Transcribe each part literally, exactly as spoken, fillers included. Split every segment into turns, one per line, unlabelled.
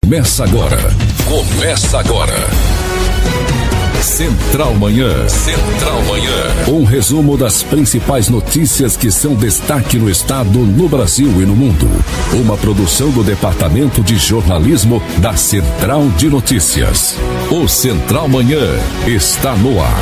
Começa agora. Começa agora. Central Manhã. Central Manhã. Um resumo das principais notícias que são destaque no estado, no Brasil e no mundo. Uma produção do Departamento de Jornalismo da Central de Notícias. O Central Manhã está no ar.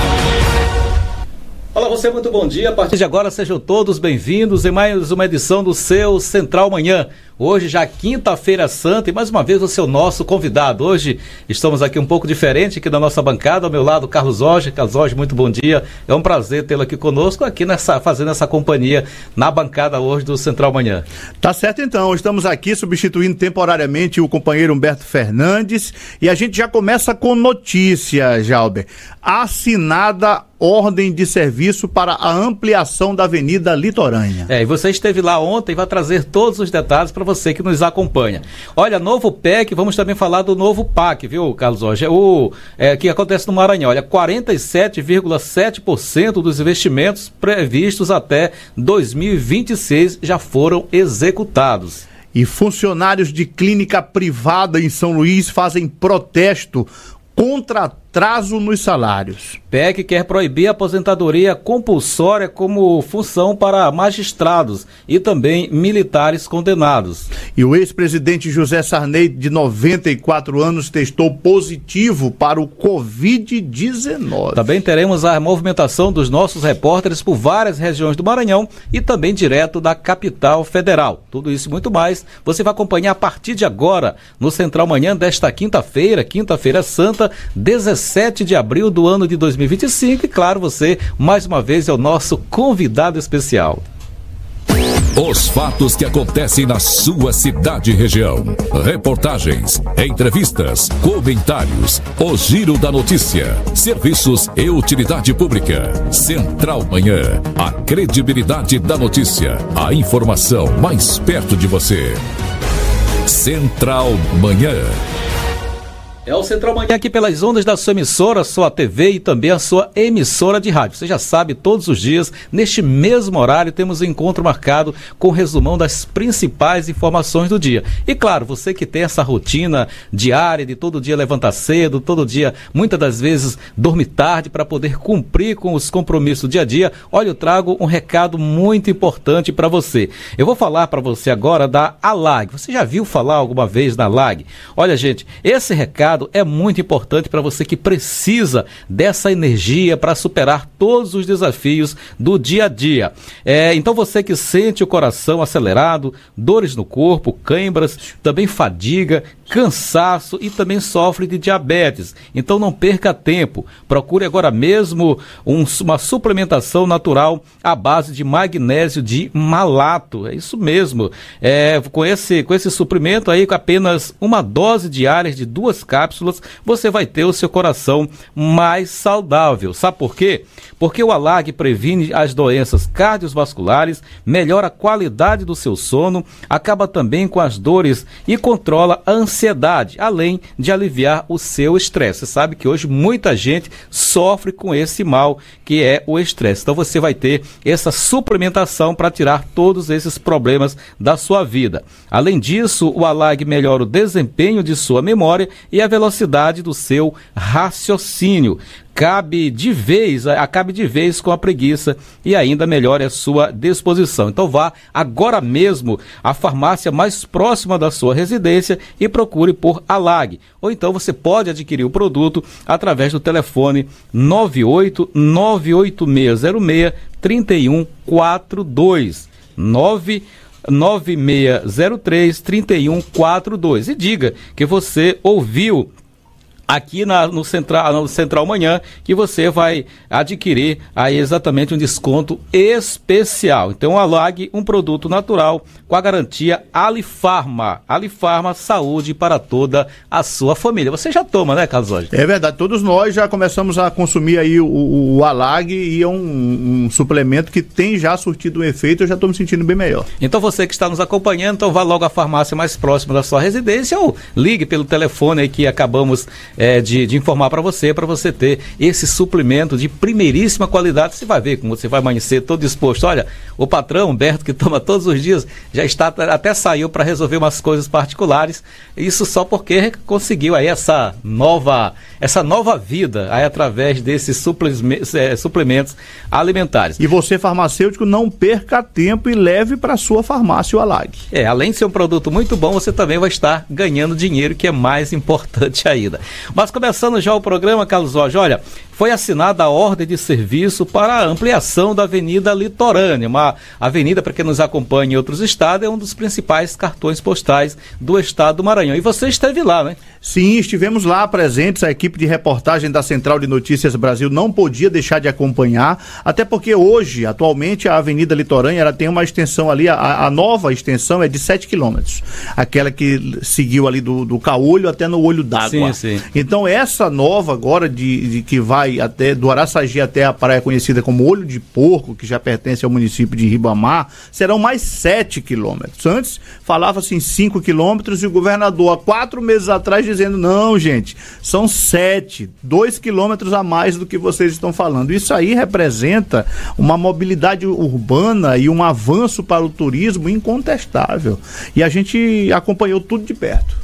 Olá, você, muito bom dia. A partir de agora, sejam todos bem-vindos em mais uma edição do seu Central Manhã. Hoje já quinta-feira santa e mais uma vez você é o nosso convidado. Hoje estamos aqui um pouco diferente aqui da nossa bancada. Ao meu lado, Carlos Jorge. Carlos Jorge, muito bom dia. É um prazer tê-lo aqui conosco, aqui nessa, fazendo essa companhia na bancada hoje do Central Manhã.
Tá certo então, estamos aqui substituindo temporariamente o companheiro Humberto Fernandes e a gente já começa com notícia, Jalber. Assinada ordem de serviço para a ampliação da Avenida Litorânea.
É, e você esteve lá ontem e vai trazer todos os detalhes para você que nos acompanha. Olha, novo P E C, vamos também falar do novo P A C, viu, Carlos Jorge? O é, que acontece no Maranhão. Olha, quarenta e sete vírgula sete por cento dos investimentos previstos até dois mil e vinte e seis já foram executados.
E funcionários de clínica privada em São Luís fazem protesto contra atraso nos salários.
P E C quer proibir a aposentadoria compulsória como função para magistrados e também militares condenados.
E o ex-presidente José Sarney, de noventa e quatro anos, testou positivo para o covid dezenove.
Também teremos a movimentação dos nossos repórteres por várias regiões do Maranhão e também direto da capital federal. Tudo isso e muito mais você vai acompanhar a partir de agora no Central Manhã desta quinta-feira, quinta-feira santa, dezessete de abril do ano de dois mil e vinte e cinco, e claro, você, mais uma vez, é o nosso convidado especial.
Os fatos que acontecem na sua cidade e região. Reportagens, entrevistas, comentários, o giro da notícia, serviços e utilidade pública. Central Manhã, a credibilidade da notícia, a informação mais perto de você. Central Manhã.
É o Central Manhã aqui pelas ondas da sua emissora, sua T V e também a sua emissora de rádio. Você já sabe, todos os dias, neste mesmo horário, temos um encontro marcado com o resumão das principais informações do dia. E claro, você que tem essa rotina diária de todo dia levantar cedo, todo dia, muitas das vezes, dormir tarde para poder cumprir com os compromissos do dia a dia, olha, eu trago um recado muito importante para você. Eu vou falar para você agora da ALAG. Você já viu falar alguma vez da ALAG? Olha, gente, esse recado é muito importante para você que precisa dessa energia para superar todos os desafios do dia a dia. É, então você que sente o coração acelerado, dores no corpo, câimbras, também fadiga, cansaço e também sofre de diabetes. Então não perca tempo. Procure agora mesmo um, uma suplementação natural à base de magnésio de malato. É isso mesmo. É, com, esse, com esse suplemento aí, com apenas uma dose diária de duas cápsulas, você vai ter o seu coração mais saudável. Sabe por quê? Porque o ALAG previne as doenças cardiovasculares, melhora a qualidade do seu sono, acaba também com as dores e controla a ansiedade, além de aliviar o seu estresse. Você sabe que hoje muita gente sofre com esse mal que é o estresse. Então você vai ter essa suplementação para tirar todos esses problemas da sua vida. Além disso, o ALAG melhora o desempenho de sua memória e a velocidade do seu raciocínio. Cabe de vez, acabe de vez com a preguiça e ainda melhore a sua disposição. Então vá agora mesmo à farmácia mais próxima da sua residência e procure por ALAG. Ou então você pode adquirir o produto através do telefone nove oito nove oito seis zero seis três um quatro dois. nove nove seis zero três três um quatro dois. E diga que você ouviu aqui na, no, Central, no Central Manhã, que você vai adquirir aí exatamente um desconto especial. Então, a ALAG, um produto natural com a garantia Alifarma. Alifarma, saúde para toda a sua família. Você já toma, né, Carlos Jorge?
É verdade, todos nós já começamos a consumir aí o, o, o ALAG e é um, um suplemento que tem já surtido um efeito, eu já estou me sentindo bem melhor.
Então, você que está nos acompanhando, então vá logo à farmácia mais próxima da sua residência ou ligue pelo telefone aí que acabamos é, de, de informar para você, para você ter esse suplemento de primeiríssima qualidade. Você vai ver como você vai amanhecer todo disposto. Olha, o patrão Humberto, que toma todos os dias, já está até saiu para resolver umas coisas particulares, isso só porque conseguiu aí essa nova, essa nova vida aí através desses suplementos, é, suplementos alimentares.
E você, farmacêutico, não perca tempo e leve para sua farmácia o Alag.
É, além de ser um produto muito bom, você também vai estar ganhando dinheiro, que é mais importante ainda. Mas começando já o programa, Carlos Rocha, olha, foi assinada a ordem de serviço para a ampliação da Avenida Litorânea, uma avenida, para quem nos acompanha em outros estados, é um dos principais cartões postais do estado do Maranhão. E você esteve lá, né?
Sim, estivemos lá presentes, a equipe de reportagem da Central de Notícias Brasil não podia deixar de acompanhar, até porque hoje, atualmente, a Avenida Litorânea, ela tem uma extensão ali, a, a nova extensão é de sete quilômetros, aquela que seguiu ali do, do Caolho até no Olho d'Água.
Sim, sim.
Então, essa nova agora, de, de que vai até do Araçagi até a praia conhecida como Olho de Porco, que já pertence ao município de Ribamar, serão mais sete quilômetros. Antes, falava-se em cinco quilômetros e o governador, há quatro meses atrás, dizendo, não, gente, são sete, dois quilômetros a mais do que vocês estão falando. Isso aí representa uma mobilidade urbana e um avanço para o turismo incontestável. E a gente acompanhou tudo de perto.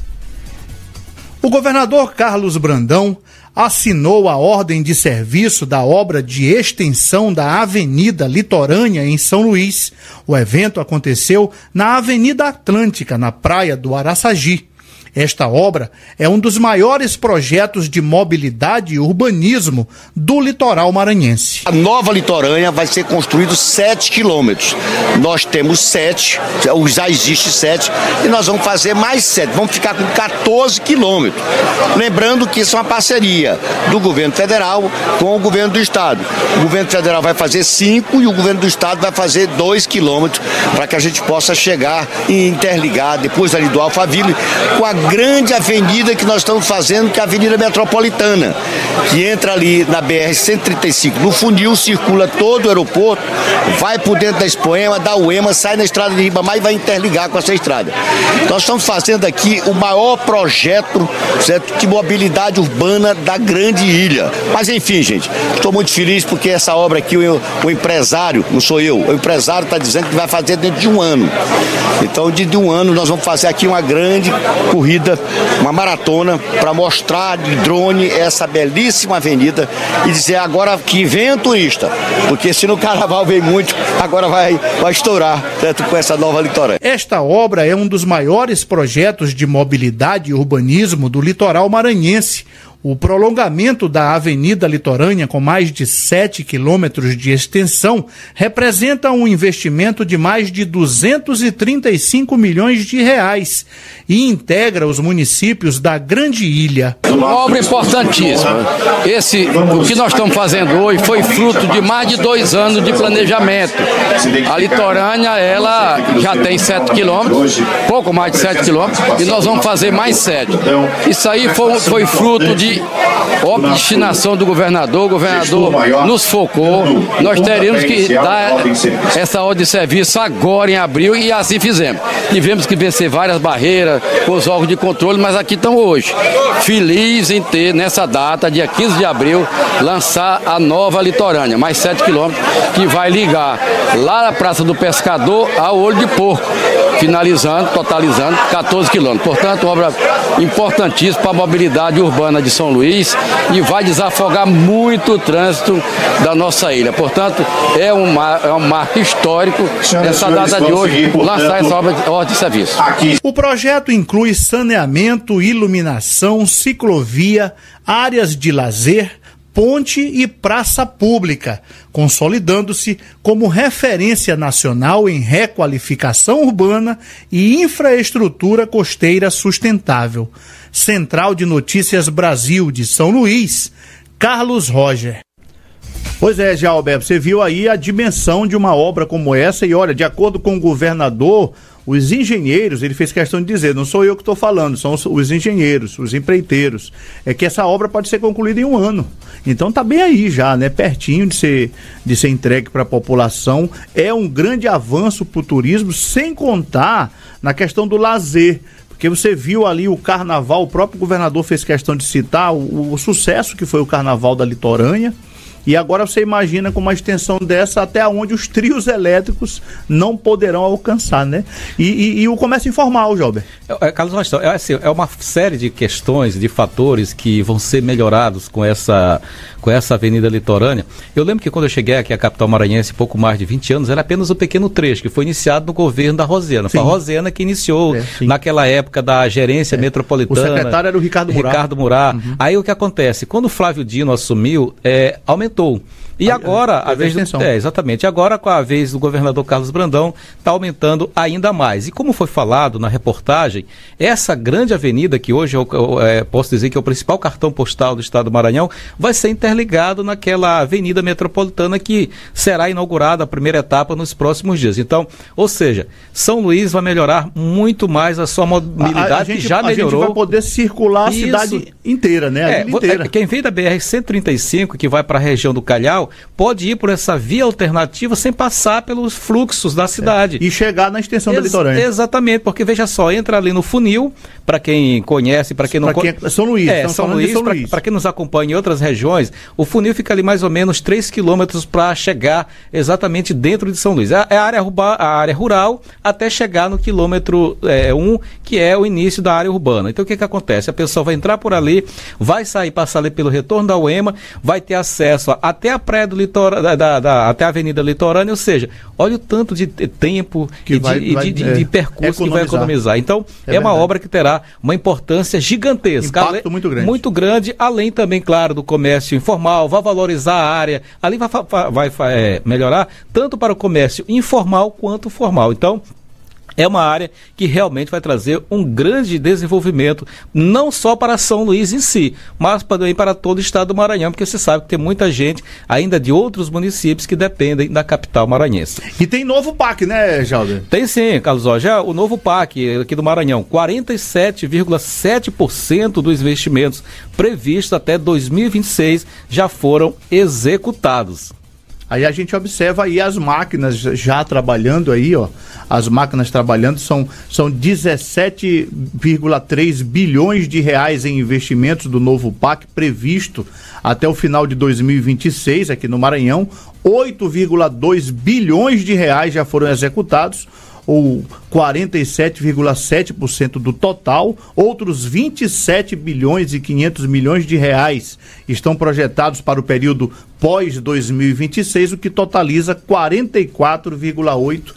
O governador Carlos Brandão assinou a ordem de serviço da obra de extensão da Avenida Litorânea em São Luís. O evento aconteceu na Avenida Atlântica, na praia do Araçagi. Esta obra é um dos maiores projetos de mobilidade e urbanismo do litoral maranhense.
A nova litorânea vai ser construído sete quilômetros. Nós temos sete, já existe sete, e nós vamos fazer mais sete. Vamos ficar com quatorze quilômetros. Lembrando que isso é uma parceria do governo federal com o governo do estado. O governo federal vai fazer cinco e o governo do estado vai fazer dois quilômetros para que a gente possa chegar e interligar, depois ali do Alphaville, com a grande avenida que nós estamos fazendo, que é a Avenida Metropolitana, que entra ali na B R cento e trinta e cinco, no funil, circula todo o aeroporto, vai por dentro da Expoema, da U E M A, sai na estrada de Ribamar e vai interligar com essa estrada. Nós estamos fazendo aqui o maior projeto, certo, de mobilidade urbana da grande ilha. Mas enfim, gente, estou muito feliz porque essa obra aqui, o, o empresário, não sou eu, o empresário está dizendo que vai fazer dentro de um ano. Então, de, de um ano, nós vamos fazer aqui uma grande corrida, uma maratona, para mostrar de drone essa belíssima avenida e dizer agora que vem o turista, porque se no carnaval vem muito, agora vai, vai estourar, certo, com essa nova litorânea.
Esta obra é um dos maiores projetos de mobilidade e urbanismo do litoral maranhense. O prolongamento da Avenida Litorânea, com mais de sete quilômetros de extensão, representa um investimento de mais de duzentos e trinta e cinco milhões de reais e integra os municípios da Grande Ilha.
Uma obra importantíssima. Esse, o que nós estamos fazendo hoje foi fruto de mais de dois anos de planejamento. A Litorânea, ela já tem sete quilômetros, pouco mais de sete quilômetros, e nós vamos fazer mais sete. Isso aí foi, foi fruto de obstinação do governador. O governador nos focou, nós teríamos que dar essa ordem de serviço agora em abril e assim fizemos. Tivemos que vencer várias barreiras com os órgãos de controle, mas aqui estão hoje. Feliz em ter nessa data, dia quinze de abril, lançar a nova Litorânea, mais sete quilômetros, que vai ligar lá na Praça do Pescador ao Olho de Porco, finalizando, totalizando quatorze quilômetros. Portanto, obra importantíssima para a mobilidade urbana de São Luís e vai desafogar muito o trânsito da nossa ilha. Portanto, é um, é um marco histórico essa data de hoje, lançar essa obra de, obra de serviço.
O projeto inclui saneamento, iluminação, ciclovia, áreas de lazer, ponte e praça pública, consolidando-se como referência nacional em requalificação urbana e infraestrutura costeira sustentável. Central de Notícias Brasil de São Luís, Carlos Roger. Pois é, Jalber, você viu aí a dimensão de uma obra como essa e olha, de acordo com o governador, os engenheiros, ele fez questão de dizer, não sou eu que estou falando, são os, os engenheiros, os empreiteiros, é que essa obra pode ser concluída em um ano. Então tá bem aí já, né? Pertinho de ser, de ser entregue para a população. É um grande avanço para o turismo, sem contar na questão do lazer. Porque você viu ali o carnaval, o próprio governador fez questão de citar o, o sucesso que foi o carnaval da litorânea. E agora você imagina com uma extensão dessa até onde os trios elétricos não poderão alcançar, né? E, e, e o comércio informal, Jober?
É, é, Carlos, é, assim, é uma série de questões, de fatores que vão ser melhorados com essa, com essa avenida litorânea. Eu lembro que quando eu cheguei aqui à capital maranhense, pouco mais de vinte anos, era apenas um pequeno trecho que foi iniciado no governo da Rosiana. Sim. Foi a Rosiana que iniciou é, naquela época da gerência é. metropolitana.
O secretário era o Ricardo Murá.
Ricardo Murá. Uhum. Aí o que acontece? Quando o Flávio Dino assumiu, é, aumentou. E agora, a, a vez do, é, exatamente, agora com a vez do governador Carlos Brandão, está aumentando ainda mais. E como foi falado na reportagem, essa grande avenida, que hoje eu, eu é, posso dizer que é o principal cartão postal do estado do Maranhão, vai ser interligado naquela avenida metropolitana que será inaugurada a primeira etapa nos próximos dias. Então, ou seja, São Luís vai melhorar muito mais a sua mobilidade, a, a gente, que já melhorou.
A gente vai poder circular a
Isso.
cidade inteira, né? A
é,
inteira.
Quem vem da B R cento e trinta e cinco, que vai para a região do Calhau, pode ir por essa via alternativa sem passar pelos fluxos da cidade.
É. E chegar na extensão Ex- da litorânea.
Exatamente, porque veja só, entra ali no funil, para quem conhece, para quem não conhece.
É São Luís,
é, São Luís, São Luís. Para quem nos acompanha em outras regiões, o funil fica ali mais ou menos três quilômetros para chegar exatamente dentro de São Luís. É, é a, área urba, a área rural até chegar no quilômetro é, um, que é o início da área urbana. Então o que que acontece? A pessoa vai entrar por ali, vai sair, passar ali pelo retorno da U E M A, vai ter acesso a, até a praia do litorâneo, da, da, da, até a avenida litorânea, ou seja, olha o tanto de tempo que e, vai, de, vai, e de, é, de percurso economizar. que vai economizar. Então, é, é uma obra que terá uma importância gigantesca.
Impacto ale, muito grande.
Muito grande, além também, claro, do comércio informal, vai valorizar a área, ali vai, vai, vai é, melhorar tanto para o comércio informal quanto formal. Então, é uma área que realmente vai trazer um grande desenvolvimento, não só para São Luís em si, mas também para todo o estado do Maranhão, porque você sabe que tem muita gente ainda de outros municípios que dependem da capital maranhense.
E tem novo P A C, né, Jalder?
Tem sim, Carlos. Ó, já o novo P A C aqui do Maranhão, quarenta e sete vírgula sete por cento dos investimentos previstos até dois mil e vinte e seis já foram executados.
Aí a gente observa aí as máquinas já trabalhando aí, ó. As máquinas trabalhando são, são dezessete vírgula três bilhões de reais em investimentos do novo P A C previsto até o final de dois mil e vinte e seis aqui no Maranhão. oito vírgula dois bilhões de reais já foram executados, ou quarenta e sete vírgula sete por cento do total. Outros vinte e sete bilhões e quinhentos milhões de reais estão projetados para o período pós dois mil e vinte e seis, o que totaliza quarenta e quatro vírgula oito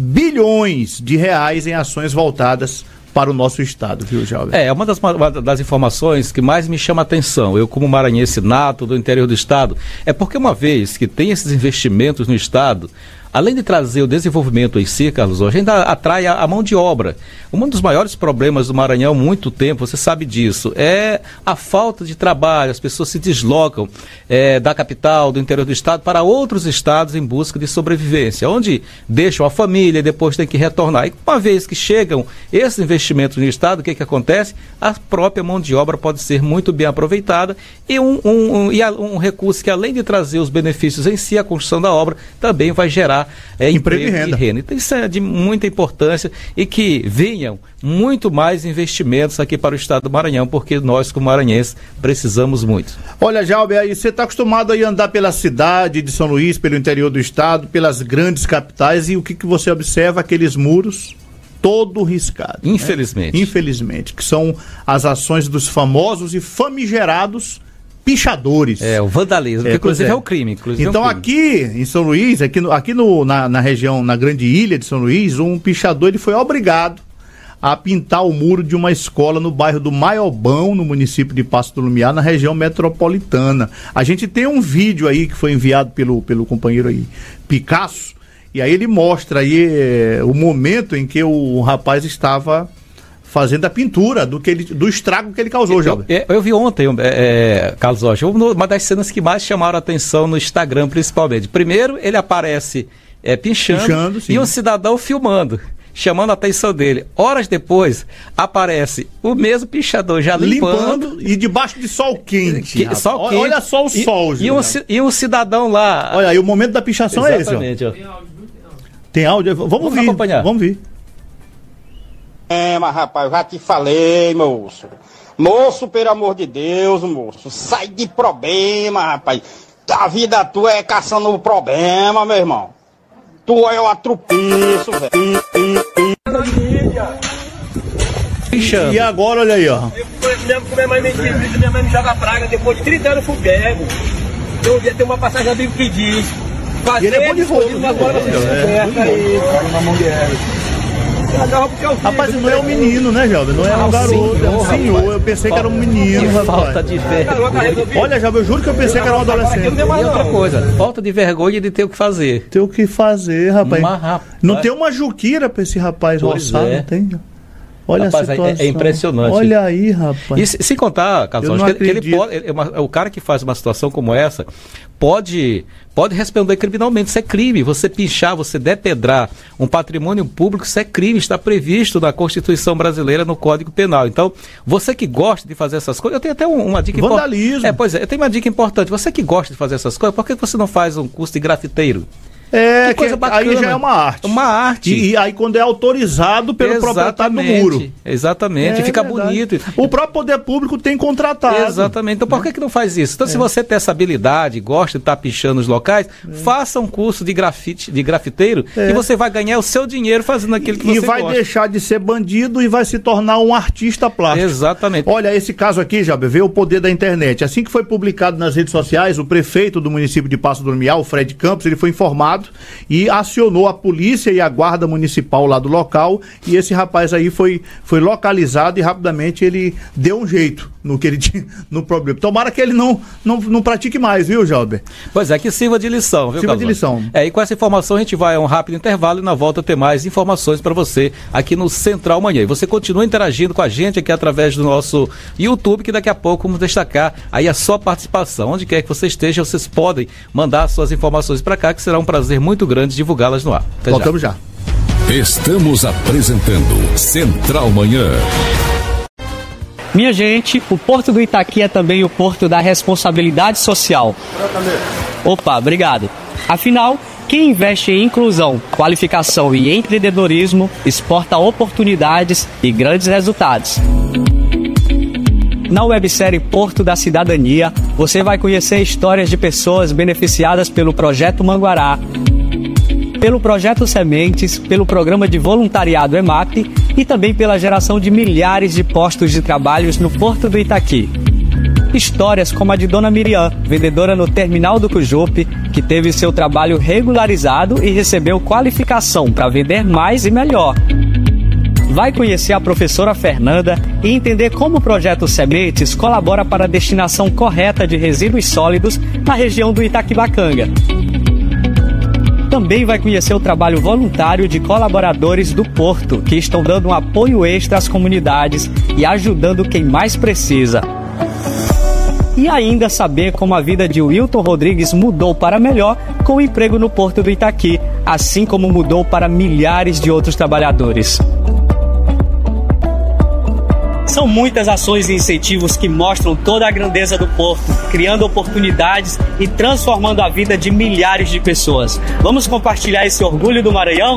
bilhões de reais em ações voltadas para o nosso estado, viu, Jalber?
É, uma das, uma das informações que mais me chama a atenção, eu como maranhense nato do interior do estado, é porque uma vez que tem esses investimentos no estado, além de trazer o desenvolvimento em si, Carlos, hoje ainda atrai a, a mão de obra. Um dos maiores problemas do Maranhão há muito tempo, você sabe disso, é a falta de trabalho. As pessoas se deslocam é, da capital, do interior do estado, para outros estados em busca de sobrevivência, onde deixam a família e depois tem que retornar. E uma vez que chegam esses investimentos no estado, o que, que acontece? A própria mão de obra pode ser muito bem aproveitada e um, um, um, e um recurso que, além de trazer os benefícios em si, a construção da obra, também vai gerar É, emprego, emprego e renda. E renda. Então isso é de muita importância e que venham muito mais investimentos aqui para o estado do Maranhão, porque nós, como maranhenses, precisamos muito.
Olha, Jalber, aí você está acostumado a andar pela cidade de São Luís, pelo interior do estado, pelas grandes capitais, e o que, que você observa? Aqueles muros todo riscado.
Infelizmente.
Né? Infelizmente, que são as ações dos famosos e famigerados pichadores.
É, o vandalismo,
é,
que inclusive é.
é
o crime. Inclusive
então
é um crime.
Aqui em São Luís, aqui, no, aqui no, na, na região, na grande ilha de São Luís, um pichador ele foi obrigado a pintar o muro de uma escola no bairro do Maiobão, no município de Passo do Lumiar, na região metropolitana. A gente tem um vídeo aí que foi enviado pelo, pelo companheiro aí, Picasso, e aí ele mostra aí é, o momento em que o rapaz estava fazendo a pintura do, que ele, do estrago que ele causou,
eu, eu, eu vi ontem, é, Carlos Rocha, uma das cenas que mais chamaram a atenção no Instagram, principalmente. Primeiro, ele aparece é, pinchando, pinchando e um cidadão filmando, chamando a atenção dele. Horas depois, aparece o mesmo pichador já limpando.
limpando e debaixo de sol quente.
Que, sol quente.
Olha só o
e,
sol,
e um, e um cidadão lá.
Olha aí, o momento da pichação é esse.
Exatamente.
Ó. Tem áudio? Vamos, vamos ver. Acompanhar. Vamos ver.
É, mas rapaz, eu já te falei, moço. Moço, pelo amor de Deus, moço. Sai de problema, rapaz. A vida tua é caçando o problema, meu irmão. Tu é o atrupiço, velho.
E agora, olha aí, ó.
Eu lembro que minha mãe me diz, minha mãe me joga praga depois de trinta anos fui pego. Eu um dia tem uma passagem bíblica que diz.
E ele é bom de roubo,
agora você descoberta aí.
Rapaz, não é um menino, né, Jovem? Não é um garoto, é um senhor. Eu pensei que era um menino, rapaz.
Falta de vergonha.
Olha, Jovem, eu juro que eu pensei que era um adolescente.
E outra coisa, falta de vergonha de ter o que fazer.
Tem o que fazer, rapaz.
Mas, rapaz.
Não tem uma juquira pra esse rapaz roçar,
é.
não tem? Olha
rapaz,
a situação.
É, é impressionante.
Olha aí, rapaz.
E se, sem contar, Carlos, que, que ele pode, ele, o cara que faz uma situação como essa pode, pode responder criminalmente. Isso é crime. Você pinchar, você depedrar um patrimônio público, isso é crime. Está previsto na Constituição brasileira, no Código Penal. Então, você que gosta de fazer essas coisas, eu tenho até um, uma dica importante.
Vandalismo.
É, pois é, eu tenho uma dica importante. Você que gosta de fazer essas coisas, por que você não faz um curso de grafiteiro?
É, que coisa que bacana. Aí já é uma arte.
Uma arte.
E, e aí quando é autorizado pelo exatamente, proprietário do muro.
Exatamente, é, fica verdade. bonito.
O próprio poder público tem contratado.
Exatamente, então por que que não faz isso? Então é. se você tem essa habilidade, gosta de estar pichando os locais, é. faça um curso de grafite, de grafiteiro é. e você vai ganhar o seu dinheiro fazendo aquilo que
e
você
gosta. E vai deixar de ser bandido e vai se tornar um artista plástico.
Exatamente.
Olha, esse caso aqui, Jaber, vê o poder da internet. Assim que foi publicado nas redes sociais, o prefeito do município de Passo do Lumiar, o Fred Campos, ele foi informado e acionou a polícia e a guarda municipal lá do local, e esse rapaz aí foi, foi localizado e rapidamente ele deu um jeito no que ele tinha, no problema. Tomara que ele não, não, não pratique mais, viu, Jalber?
Pois é, que sirva de lição, viu,
Sirva de lição.
É, e com essa informação a gente vai a um rápido intervalo e na volta ter mais informações para você aqui no Central Manhã. E você continua interagindo com a gente aqui através do nosso YouTube, que daqui a pouco vamos destacar aí a sua participação. Onde quer que você esteja, vocês podem mandar suas informações para cá, que será um prazer muito grande divulgá-las no ar. Até
Voltamos já.
já. Estamos apresentando Central Manhã.
Minha gente, o Porto do Itaqui é também o Porto da Responsabilidade Social. Opa, obrigado. Afinal, quem investe em inclusão, qualificação e empreendedorismo exporta oportunidades e grandes resultados. Na websérie Porto da Cidadania, você vai conhecer histórias de pessoas beneficiadas pelo Projeto Manguará, pelo Projeto Sementes, pelo Programa de Voluntariado EMAP e também pela geração de milhares de postos de trabalho no Porto do Itaqui. Histórias como a de Dona Miriam, vendedora no Terminal do Cujupe, que teve seu trabalho regularizado e recebeu qualificação para vender mais e melhor. Vai conhecer a professora Fernanda e entender como o Projeto Sementes colabora para a destinação correta de resíduos sólidos na região do Itaquibacanga. Também vai conhecer o trabalho voluntário de colaboradores do Porto, que estão dando um apoio extra às comunidades e ajudando quem mais precisa. E ainda saber como a vida de Wilton Rodrigues mudou para melhor com o emprego no Porto do Itaqui, assim como mudou para milhares de outros trabalhadores. São muitas ações e incentivos que mostram toda a grandeza do Porto, criando oportunidades e transformando a vida de milhares de pessoas. Vamos compartilhar esse orgulho do Maranhão?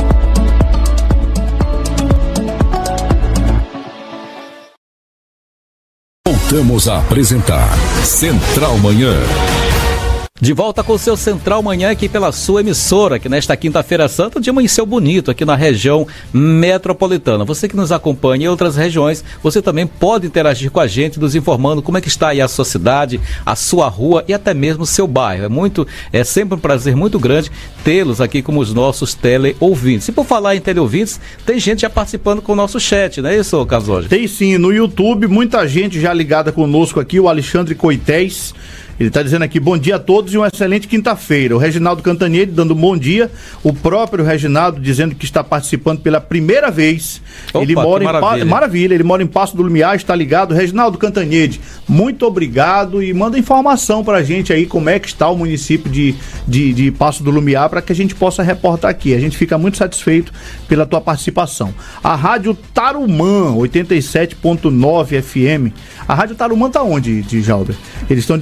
Voltamos a apresentar Central Manhã.
De volta com o seu Central Manhã aqui pela sua emissora, que nesta quinta-feira santa, de amanheceu bonito aqui na região metropolitana. Você que nos acompanha em outras regiões, você também pode interagir com a gente, nos informando como é que está aí a sua cidade, a sua rua e até mesmo o seu bairro. É muito, é sempre um prazer muito grande tê-los aqui como os nossos teleouvintes. E por falar em teleouvintes, tem gente já participando com o nosso chat, não é isso, Carlos?
Tem sim, no YouTube, muita gente já ligada conosco aqui, o Alexandre Coités. Ele está dizendo aqui, bom dia a todos e uma excelente quinta-feira. O Reginaldo Cantanhede dando um bom dia. O próprio Reginaldo dizendo que está participando pela primeira vez.
Opa,
ele mora em
maravilha.
Pa... maravilha, ele mora em Passo do Lumiar, está ligado. Reginaldo Cantanhede, muito obrigado e manda informação para a gente aí como é que está o município de, de, de Passo do Lumiar para que a gente possa reportar aqui. A gente fica muito satisfeito pela tua participação. A Rádio Tarumã, oitenta e sete ponto nove F M. A Rádio Tarumã está onde, de Jalber? Eles estão dizendo aqui, bom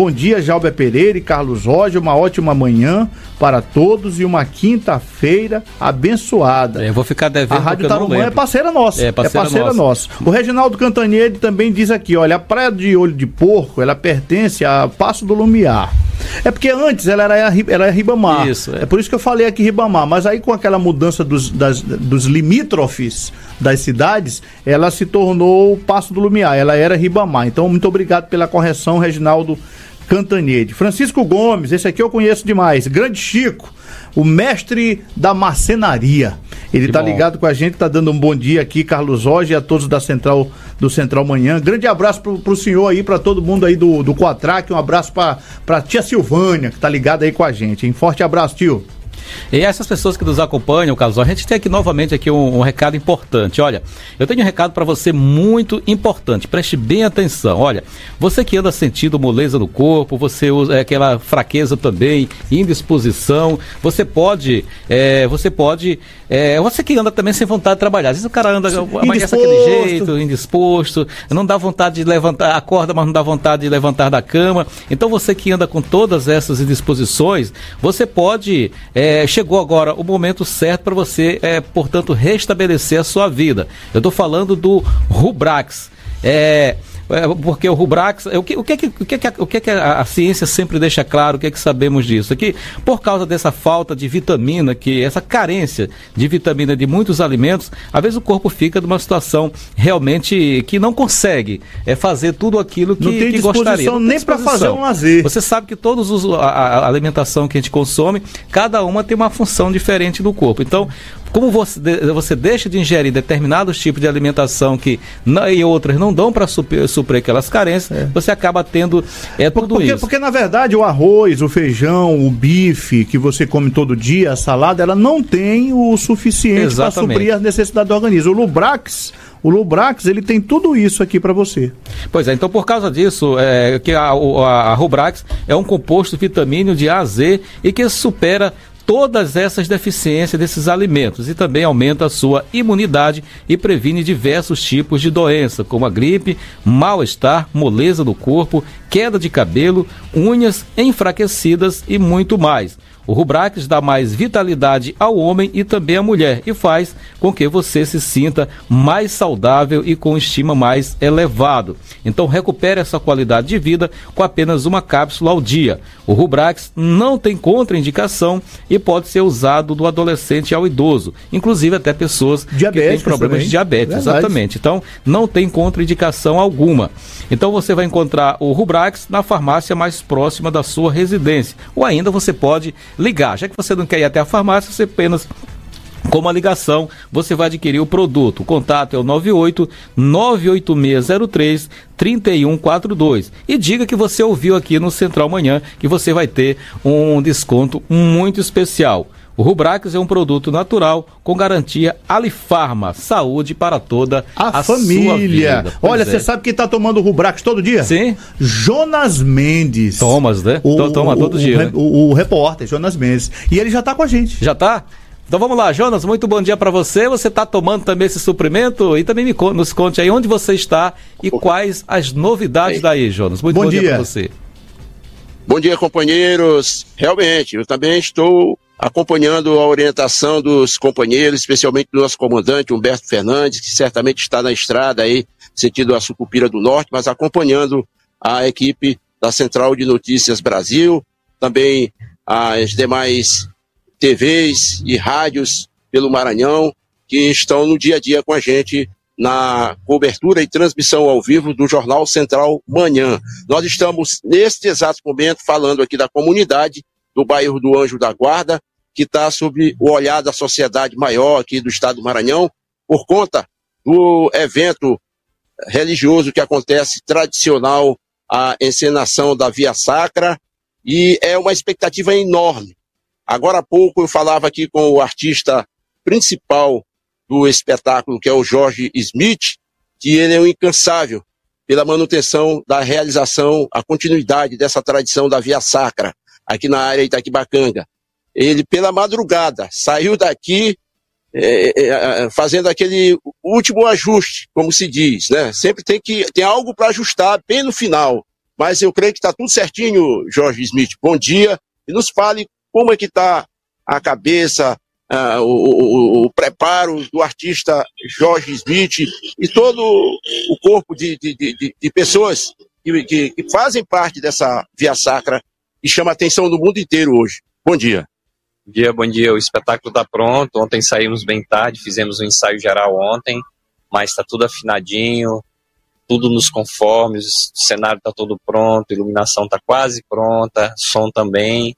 bom dia, Jalber Pereira e Carlos Roger, uma ótima manhã para todos e uma quinta-feira abençoada.
Eu vou ficar devendo.
A Rádio Tarumã é parceira nossa.
É parceira,
é parceira
nossa.
nossa. O Reginaldo Cantanhede também diz aqui, olha, a Praia de Olho de Porco, ela pertence a Passo do Lumiar. É porque antes ela era, ela era Ribamar.
Isso, é.
é por isso que eu falei aqui Ribamar, mas aí com aquela mudança dos, das, dos limítrofes das cidades, ela se tornou Passo do Lumiar, ela era Ribamar. Então, muito obrigado pela correção, Reginaldo Cantanhede. Francisco Gomes, esse aqui eu conheço demais. Grande Chico, o mestre da marcenaria. Ele que tá bom. ligado com a gente, tá dando um bom dia aqui, Carlos Roger, e a todos da Central, do Central Manhã. Grande abraço pro, pro senhor aí, pra todo mundo aí do, do Quatrac. Um abraço pra, pra tia Silvânia, que tá ligada aí com a gente, hein? Forte abraço, tio.
E essas pessoas que nos acompanham, Carlos, a gente tem aqui novamente aqui um, um recado importante. Olha, eu tenho um recado para você muito importante, preste bem atenção. Olha, você que anda sentindo moleza no corpo, você usa é, aquela fraqueza também, indisposição, você pode, é, você pode, é, você que anda também sem vontade de trabalhar. Às vezes o cara anda amanhece daquele jeito, indisposto, não dá vontade de levantar, acorda, mas não dá vontade de levantar da cama. Então você que anda com todas essas indisposições, você pode... É, chegou agora o momento certo para você, é, portanto, restabelecer a sua vida. Eu estou falando do Rubrax. É, é, porque o Rubrax, o que, o que, o que, o que a, a ciência sempre deixa claro, o que, é que sabemos disso? É que por causa dessa falta de vitamina, que essa carência de vitamina de muitos alimentos, às vezes o corpo fica numa situação realmente que não consegue é, fazer tudo aquilo que,
não tem
que gostaria.
Não tem nem para fazer um lazer.
Você sabe que todos os, a, a alimentação que a gente consome, cada uma tem uma função diferente do corpo. Então, como você, você deixa de ingerir determinados tipos de alimentação que não, e outras não dão para suprir, suprir aquelas carências, é. você acaba tendo é, tudo
porque,
isso.
Porque, na verdade, o arroz, o feijão, o bife que você come todo dia, a salada, ela não tem o suficiente para suprir as necessidades do organismo. O Lubrax... O Lubrax, ele tem tudo isso aqui para você.
Pois é, então por causa disso, é, que a, a, a Rubrax é um composto vitamínico de A a Z e que supera todas essas deficiências desses alimentos e também aumenta a sua imunidade e previne diversos tipos de doença, como a gripe, mal-estar, moleza do corpo, queda de cabelo, unhas enfraquecidas e muito mais. O Rubrax dá mais vitalidade ao homem e também à mulher e faz com que você se sinta mais saudável e com estima mais elevado. Então recupere essa qualidade de vida com apenas uma cápsula ao dia. O Rubrax não tem contraindicação e pode ser usado do adolescente ao idoso, inclusive até pessoas
diabetes,
que têm problemas também. de diabetes. Verdade. Exatamente. Então não tem contraindicação alguma. Então você vai encontrar o Rubrax na farmácia mais próxima da sua residência. Ou ainda você pode ligar. Já que você não quer ir até a farmácia, você apenas, com uma ligação, você vai adquirir o produto. O contato é o nove oito nove oito seis zero três três um quatro dois. E diga que você ouviu aqui no Central Manhã que você vai ter um desconto muito especial. O Rubrax é um produto natural com garantia Alifarma, saúde para toda a, a família. Sua vida.
Olha, você é. sabe quem está tomando o Rubrax todo dia?
Sim.
Jonas Mendes.
Thomas, né?
O,
Toma todo
o,
dia.
O,
né?
o, o repórter, Jonas Mendes. E ele já está com a gente.
Já está? Então vamos lá, Jonas, muito bom dia para você. Você está tomando também esse suprimento? E também me, nos conte aí onde você está e quais as novidades daí, Jonas. Muito bom, bom dia, dia para você.
Bom dia, companheiros. Realmente, eu também estou acompanhando a orientação dos companheiros, especialmente do nosso comandante Humberto Fernandes, que certamente está na estrada aí, sentido a Sucupira do Norte, mas acompanhando a equipe da Central de Notícias Brasil, também as demais T Vs e rádios pelo Maranhão, que estão no dia a dia com a gente na cobertura e transmissão ao vivo do Jornal Central Manhã. Nós estamos, neste exato momento, falando aqui da comunidade do bairro do Anjo da Guarda, que está sob o olhar da sociedade maior aqui do estado do Maranhão, por conta do evento religioso que acontece tradicional, a encenação da Via Sacra, e é uma expectativa enorme. Agora há pouco eu falava aqui com o artista principal do espetáculo, que é o Jorge Smith, que ele é um incansável pela manutenção da realização, a continuidade dessa tradição da Via Sacra, aqui na área Itaquibacanga. Ele, pela madrugada, saiu daqui é, é, fazendo aquele último ajuste, como se diz, né? Sempre tem, que, tem algo para ajustar bem no final, mas eu creio que está tudo certinho, Jorge Smith. Bom dia, e nos fale como é que está a cabeça, uh, o, o, o preparo do artista Jorge Smith e todo o corpo de, de, de, de pessoas que, que, que fazem parte dessa Via Sacra e chama a atenção do mundo inteiro hoje. Bom dia.
Bom dia, bom dia. O espetáculo está pronto. Ontem saímos bem tarde, fizemos um ensaio geral ontem, mas está tudo afinadinho, tudo nos conformes, o cenário está todo pronto, a iluminação está quase pronta, som também,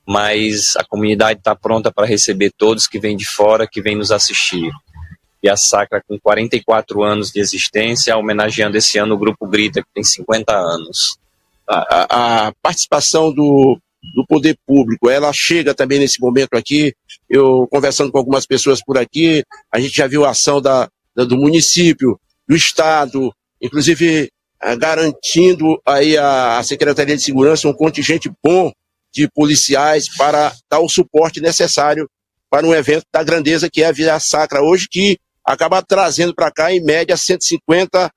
mas a comunidade está pronta para receber todos que vêm de fora, que vêm nos assistir. E a Sacra, com quarenta e quatro anos de existência, homenageando esse ano o Grupo Grita, que tem cinquenta anos.
A, a, a participação do, do poder público, ela chega também nesse momento aqui. Eu conversando com algumas pessoas por aqui, a gente já viu a ação da, da, do município, do Estado, inclusive a, garantindo aí a, a Secretaria de Segurança um contingente bom de policiais para dar o suporte necessário para um evento da grandeza que é a Via Sacra hoje, que acaba trazendo para cá, em média, cento e cinquenta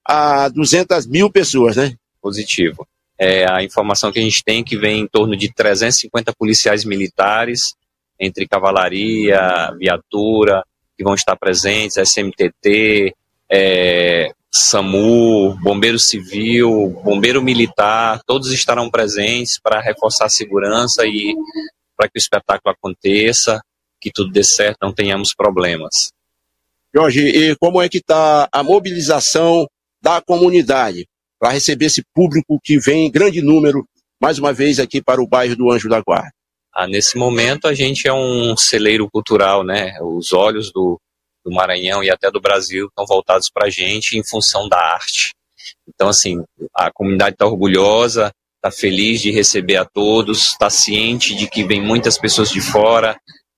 a duzentas mil pessoas, né?
Positivo. É, a informação que a gente tem é que vem em torno de trezentos e cinquenta policiais militares, entre cavalaria, viatura, que vão estar presentes, S M T T, é, SAMU, Bombeiro Civil, Bombeiro Militar, todos estarão presentes para reforçar a segurança e para que o espetáculo aconteça, que tudo dê certo, não tenhamos problemas.
Jorge, e como é que está a mobilização da comunidade para receber esse público que vem em grande número, mais uma vez, aqui para o bairro do Anjo da Guarda?
Ah, nesse momento a gente é um celeiro cultural, né? Os olhos do, do Maranhão e até do Brasil estão voltados para a gente em função da arte. Então, assim, a comunidade está orgulhosa, está feliz de receber a todos, está ciente de que vem muitas pessoas de fora,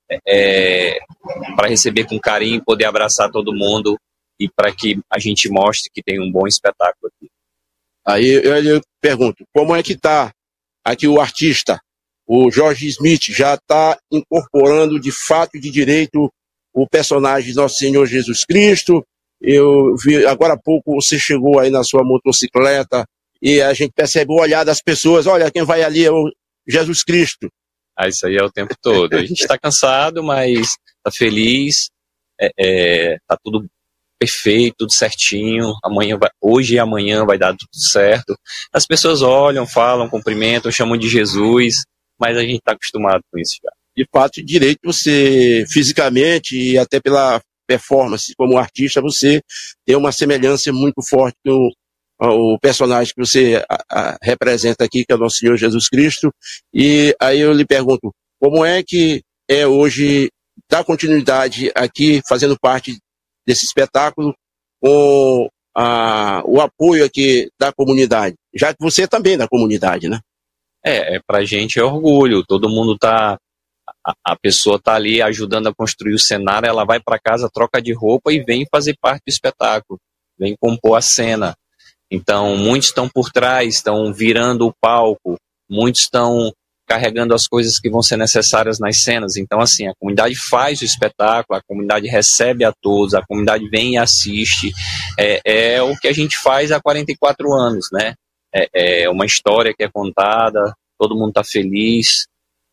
É, para receber com carinho, poder abraçar todo mundo e para que a gente mostre que tem um bom espetáculo aqui.
Aí eu, eu pergunto, como é que está aqui o artista, o Jorge Smith, já está incorporando de fato e de direito o personagem de Nosso Senhor Jesus Cristo? Eu vi, agora há pouco você chegou aí na sua motocicleta e a gente percebe o olhar das pessoas, olha, quem vai ali é o Jesus Cristo.
Ah, isso aí é o tempo todo. A gente está cansado, mas está feliz, é, é, tá tudo perfeito, tudo certinho. Amanhã vai, hoje e amanhã vai dar tudo certo. As pessoas olham, falam, cumprimentam, chamam de Jesus, mas a gente está acostumado com isso já.
De fato, direito você, fisicamente e até pela performance como artista, você tem uma semelhança muito forte com o personagem que você a, a, representa aqui, que é o Nosso Senhor Jesus Cristo. E aí eu lhe pergunto, como é que é hoje dar continuidade aqui, fazendo parte desse espetáculo, com a, o apoio aqui da comunidade, já que você é também da comunidade, né?
É, é pra gente é orgulho, todo mundo tá, a, a pessoa tá ali ajudando a construir o cenário, ela vai para casa, troca de roupa e vem fazer parte do espetáculo, vem compor a cena. Então, muitos estão por trás, estão virando o palco, muitos estão carregando as coisas que vão ser necessárias nas cenas. Então, assim, a comunidade faz o espetáculo, a comunidade recebe a todos, a comunidade vem e assiste. É, é o que a gente faz há quarenta e quatro anos, né? É, é uma história que é contada, todo mundo está feliz,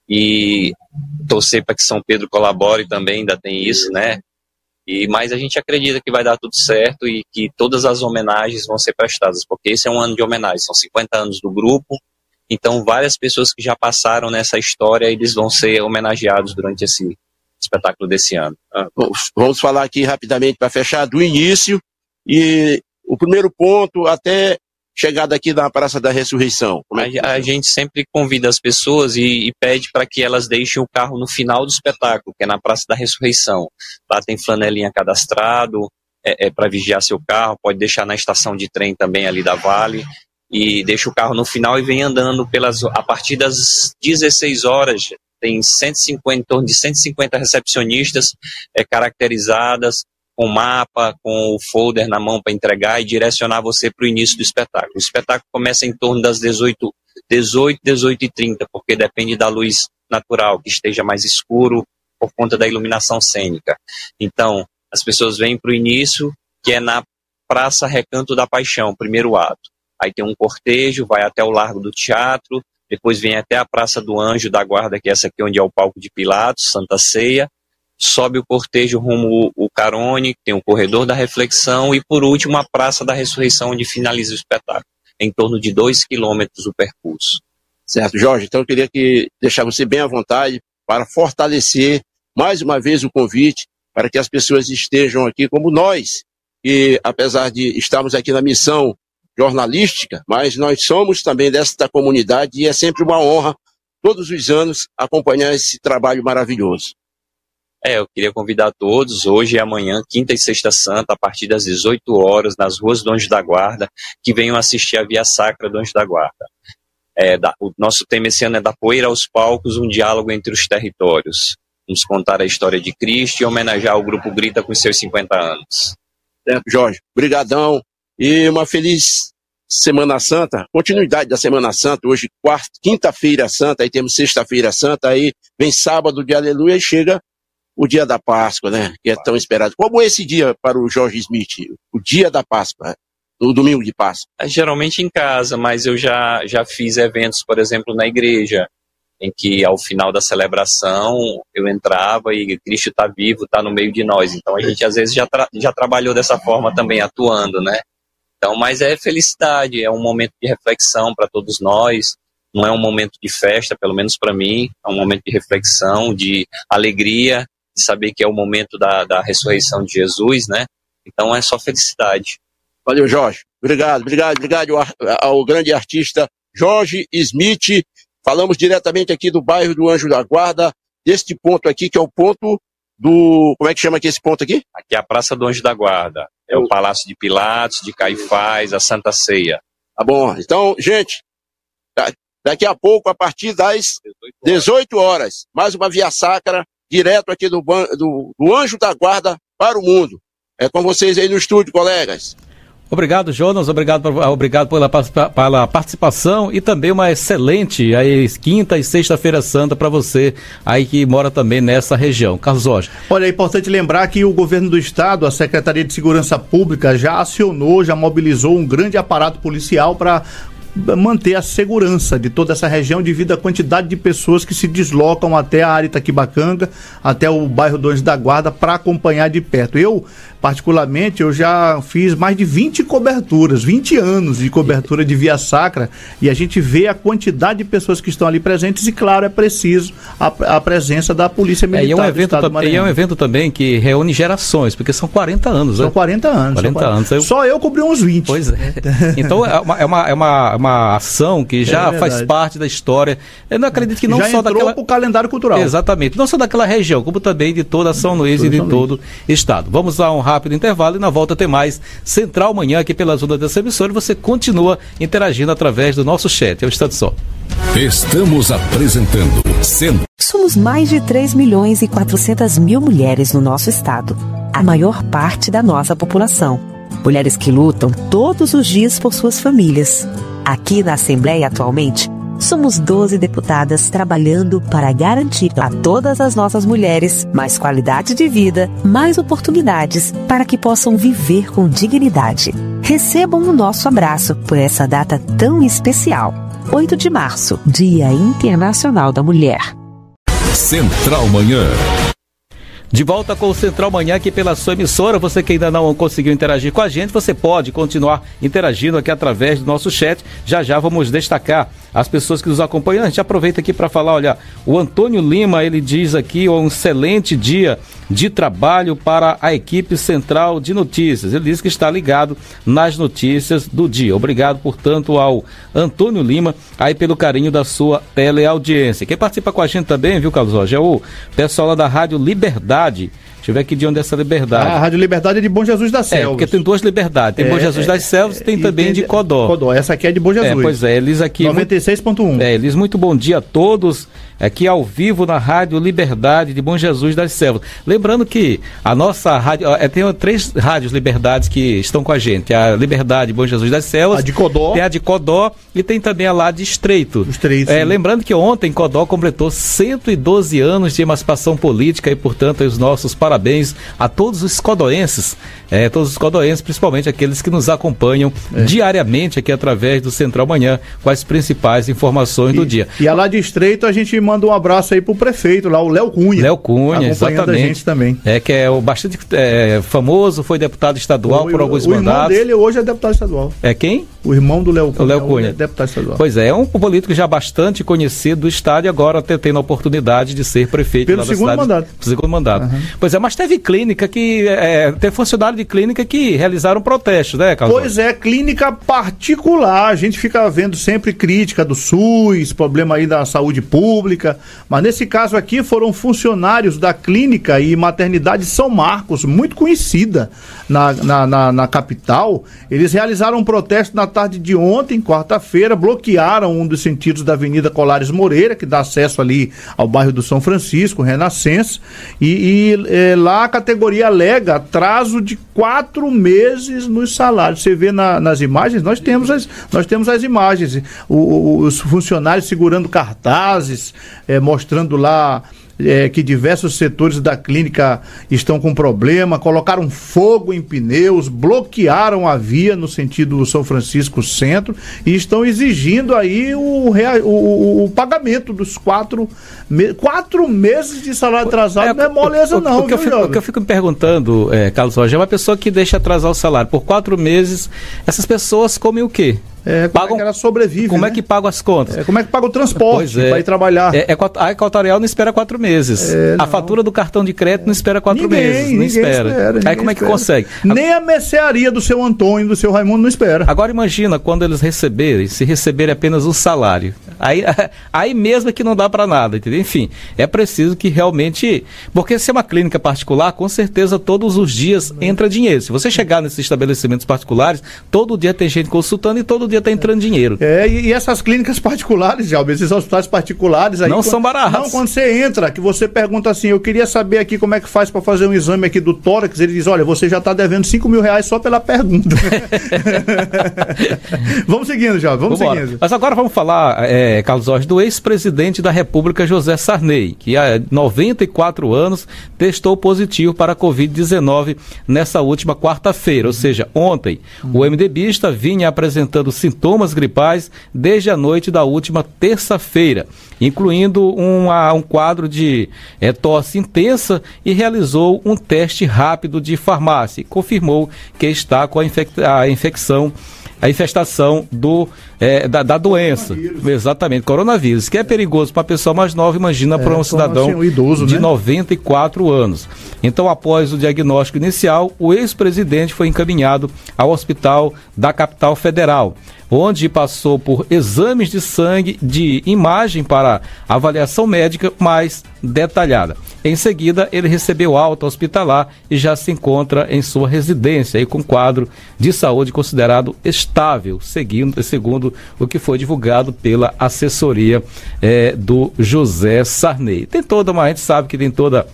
e torcer para que São Pedro colabore também, ainda tem isso, né? E, mas a gente acredita que vai dar tudo certo e que todas as homenagens vão ser prestadas, porque esse é um ano de homenagem, são cinquenta anos do grupo, então várias pessoas que já passaram nessa história, eles vão ser homenageados durante esse espetáculo desse ano.
Vamos falar aqui rapidamente para fechar do início, e o primeiro ponto até chegada aqui na Praça da Ressurreição.
Como é que... a, a gente sempre convida as pessoas e, e pede para que elas deixem o carro no final do espetáculo, que é na Praça da Ressurreição. Lá tem flanelinha cadastrado, é, é para vigiar seu carro, pode deixar na estação de trem também ali da Vale, e deixa o carro no final e vem andando pelas, a partir das dezesseis horas, tem cento e cinquenta, em torno de cento e cinquenta recepcionistas é, caracterizadas, com mapa, com o folder na mão para entregar e direcionar você para o início do espetáculo. O espetáculo começa em torno das dezoito, dezoito, dezoito e trinta, porque depende da luz natural, que esteja mais escuro por conta da iluminação cênica. Então, as pessoas vêm para o início, que é na Praça Recanto da Paixão, primeiro ato. aí tem um cortejo, vai até o Largo do Teatro, depois vem até a Praça do Anjo da Guarda, que é essa aqui onde é o palco de Pilatos, Santa Ceia, sobe o cortejo rumo o Carone, tem o Corredor da Reflexão e, por último, a Praça da Ressurreição, onde finaliza o espetáculo. Em torno de dois quilômetros o percurso.
Certo, Jorge, então eu queria que deixar você bem à vontade para fortalecer mais uma vez o convite para que as pessoas estejam aqui como nós, que apesar de estarmos aqui na missão jornalística, mas nós somos também desta comunidade e é sempre uma honra, todos os anos, acompanhar esse trabalho maravilhoso.
É, eu queria convidar todos, hoje e amanhã, quinta e sexta santa, a partir das dezoito horas, nas ruas do Anjo da Guarda, que venham assistir a Via Sacra do Anjo da Guarda. É, da, o nosso tema esse ano é Da Poeira aos Palcos, um diálogo entre os territórios. Vamos contar a história de Cristo e homenagear o Grupo Grita com seus cinquenta anos.
Certo, Jorge, brigadão e uma feliz Semana Santa, continuidade da Semana Santa, hoje quarta, quinta-feira santa, aí temos sexta-feira santa, aí vem sábado de aleluia e chega o dia da Páscoa, né, que é tão esperado. Como é esse dia para o Jorge Smith, o dia da Páscoa, o domingo de Páscoa?
É, geralmente em casa, mas eu já, já fiz eventos, por exemplo, na igreja, em que ao final da celebração eu entrava e Cristo está vivo, está no meio de nós. Então a gente às vezes já, tra já trabalhou dessa forma também, atuando, né? Então, mas é felicidade, é um momento de reflexão para todos nós, não é um momento de festa, pelo menos para mim, é um momento de reflexão, de alegria, de saber que é o momento da, da ressurreição de Jesus, né? Então é só felicidade.
Valeu, Jorge. Obrigado, obrigado, obrigado ao, ao grande artista Jorge Smith. Falamos diretamente aqui do bairro do Anjo da Guarda, deste ponto aqui, que é o ponto do... Como é que chama aqui esse ponto aqui?
Aqui é a Praça do Anjo da Guarda. É o Palácio de Pilatos, de Caifás, a Santa Ceia.
Tá bom. Então, gente, daqui a pouco, a partir das dezoito horas, mais uma Via Sacra, direto aqui do, do, do Anjo da Guarda para o mundo. É com vocês aí no estúdio, colegas.
Obrigado, Jonas, obrigado, obrigado pela, pela participação e também uma excelente aí, quinta e sexta-feira santa para você aí que mora também nessa região. Carlos Jorge.
Olha, é importante lembrar que o governo do estado, a Secretaria de Segurança Pública já acionou, já mobilizou um grande aparato policial para manter a segurança de toda essa região devido à quantidade de pessoas que se deslocam até a área Itaquibacanga, até o bairro do Anjo da Guarda para acompanhar de perto. Eu, particularmente, eu já fiz mais de vinte coberturas, vinte anos de cobertura de Via Sacra, e a gente vê a quantidade de pessoas que estão ali presentes e, claro, é preciso a, a presença da Polícia Militar.
É, e é um evento, e é um evento também que reúne gerações, porque são quarenta anos.
São
né?
quarenta anos.
quarenta
são
anos. Eu...
Só eu cobri uns vinte.
Pois é. Então é uma, é uma, é uma, uma ação que já é faz parte da história. Eu não acredito que não
já
só
entrou
daquela...
pro calendário cultural.
Exatamente. Não só daquela região, como também de toda São Luís e de todo o estado. Vamos a um rápido intervalo e na volta tem mais Central Manhã aqui pelas ondas dessa emissora e você continua interagindo através do nosso chat. É o Estado Só.
Estamos apresentando Centro.
Somos mais de três milhões e quatrocentas mil mulheres no nosso estado. A maior parte da nossa população. Mulheres que lutam todos os dias por suas famílias. Aqui na Assembleia atualmente, somos doze deputadas trabalhando para garantir a todas as nossas mulheres mais qualidade de vida, mais oportunidades para que possam viver com dignidade. Recebam o nosso abraço por essa data tão especial. oito de março, Dia Internacional da Mulher.
Central Manhã.
De volta com o Central Manhã aqui pela sua emissora. Você que ainda não conseguiu interagir com a gente, você pode continuar interagindo aqui através do nosso chat. Já já vamos destacar as pessoas que nos acompanham. A gente aproveita aqui para falar, olha, o Antônio Lima, ele diz aqui, um excelente dia de trabalho para a equipe central de notícias. Ele diz que está ligado nas notícias do dia. Obrigado, portanto, ao Antônio Lima, aí pelo carinho da sua teleaudiência. Quem participa com a gente também, viu, Carlos Jorge, é o pessoal lá da Rádio Liberdade. Deixa eu ver aqui de onde é essa Liberdade.
Ah, a Rádio Liberdade é de Bom Jesus das Selvas.
É, porque tem duas Liberdades. Tem é, Bom Jesus das Selvas e tem e também tem de Codó.
Codó. Essa aqui é de Bom Jesus.
É, pois é, eles aqui...
noventa e seis ponto um.
É, eles, muito bom dia a todos, aqui ao vivo na Rádio Liberdade de Bom Jesus das Selvas. Lembrando que a nossa rádio... É, tem três rádios Liberdades que estão com a gente. A Liberdade Bom Jesus das Selvas.
A de Codó.
Tem a de Codó e tem também a lá de Estreito.
Estreito.
É, lembrando que ontem Codó completou cento e doze anos de emancipação política e, portanto, os nossos parabéns a todos os codoenses é, todos os caudoenses, principalmente aqueles que nos acompanham é. diariamente aqui através do Central Manhã, com as principais informações
e,
do dia.
E a lá de Estreito a gente manda um abraço aí pro prefeito lá, o Léo Cunha.
Léo Cunha, exatamente.
A gente também.
É, que é o bastante é, famoso, foi deputado estadual o, por alguns
o
mandatos.
O irmão dele hoje é deputado estadual.
É quem?
O irmão do Léo Cunha.
O Léo Cunha.
É deputado estadual.
Pois é, é um político já bastante conhecido do estado e agora tendo a oportunidade de ser prefeito
pelo
lá da
segundo
cidade.
mandato.
Pelo segundo mandato.
Uhum.
Pois é, mas teve clínica que, é, teve funcionário de clínica que realizaram protestos, né, Carlos?
Pois é, clínica particular, a gente fica vendo sempre crítica do SUS, problema aí da saúde pública, mas nesse caso aqui foram funcionários da clínica e maternidade São Marcos, muito conhecida na, na, na, na capital. Eles realizaram um protesto na tarde de ontem, quarta-feira, bloquearam um dos sentidos da Avenida Colares Moreira, que dá acesso ali ao bairro do São Francisco, Renascença, e, e é, lá a categoria alega atraso de quatro meses nos salários. Você vê na, nas imagens, nós temos as, nós temos as imagens, o, o, os funcionários segurando cartazes, é, mostrando lá É, que diversos setores da clínica estão com problema, colocaram fogo em pneus, bloquearam a via no sentido do São Francisco Centro e estão exigindo aí o, rea, o, o pagamento dos quatro, me, quatro meses de salário atrasado. É, não é moleza,
o,
não.
O, o, que, eu fico, o que eu fico me perguntando, é, Carlos Roger, é uma pessoa que deixa atrasar o salário por quatro meses, essas pessoas comem o quê?
É, como pagam, é que ela sobrevive,
Como
né?
é que pagam as contas?
É, como é que paga o transporte
é,
para ir trabalhar?
É, é, a equatorial não espera quatro meses. É, a fatura do cartão de crédito não espera quatro
ninguém,
meses. Não
ninguém
espera.
espera
Aí como é que
espera.
consegue?
Nem a mercearia do seu Antônio, do seu Raimundo não espera.
Agora imagina quando eles receberem, se receberem apenas um salário. Aí, aí mesmo é que não dá para nada, entendeu? Enfim, é preciso que realmente... Porque se é uma clínica particular, com certeza todos os dias entra dinheiro. Se você chegar nesses estabelecimentos particulares, todo dia tem gente consultando e todo dia está entrando dinheiro.
É, e, e essas clínicas particulares, já, esses hospitais particulares aí...
Não
quando,
são baratos.
Não, quando você entra, que você pergunta assim, eu queria saber aqui como é que faz para fazer um exame aqui do tórax, ele diz, olha, você já está devendo cinco mil reais só pela pergunta. Vamos seguindo, já, vamos Vambora. seguindo.
Mas agora vamos falar, é, Carlos Jorge, do ex-presidente da República, José Sarney, que há noventa e quatro anos testou positivo para a covid dezenove nessa última quarta-feira, ou seja, ontem. Uhum. O MDBista vinha apresentando sintomas gripais desde a noite da última terça-feira, incluindo um, um quadro de é, tosse intensa e realizou um teste rápido de farmácia e confirmou que está com a, infec- a infecção a infestação do, é, da, da doença. Coronavírus. Exatamente, coronavírus, que é perigoso para a pessoa mais nova, imagina é, para um cidadão assim, um idoso, de né? noventa e quatro anos. Então, após o diagnóstico inicial, o ex-presidente foi encaminhado ao hospital da capital federal, onde passou por exames de sangue, de imagem para avaliação médica mais detalhada. Em seguida, ele recebeu alta hospitalar e já se encontra em sua residência, aí, com quadro de saúde considerado estável, seguindo, segundo o que foi divulgado pela assessoria eh, do José Sarney. Tem toda uma, a gente sabe que tem toda...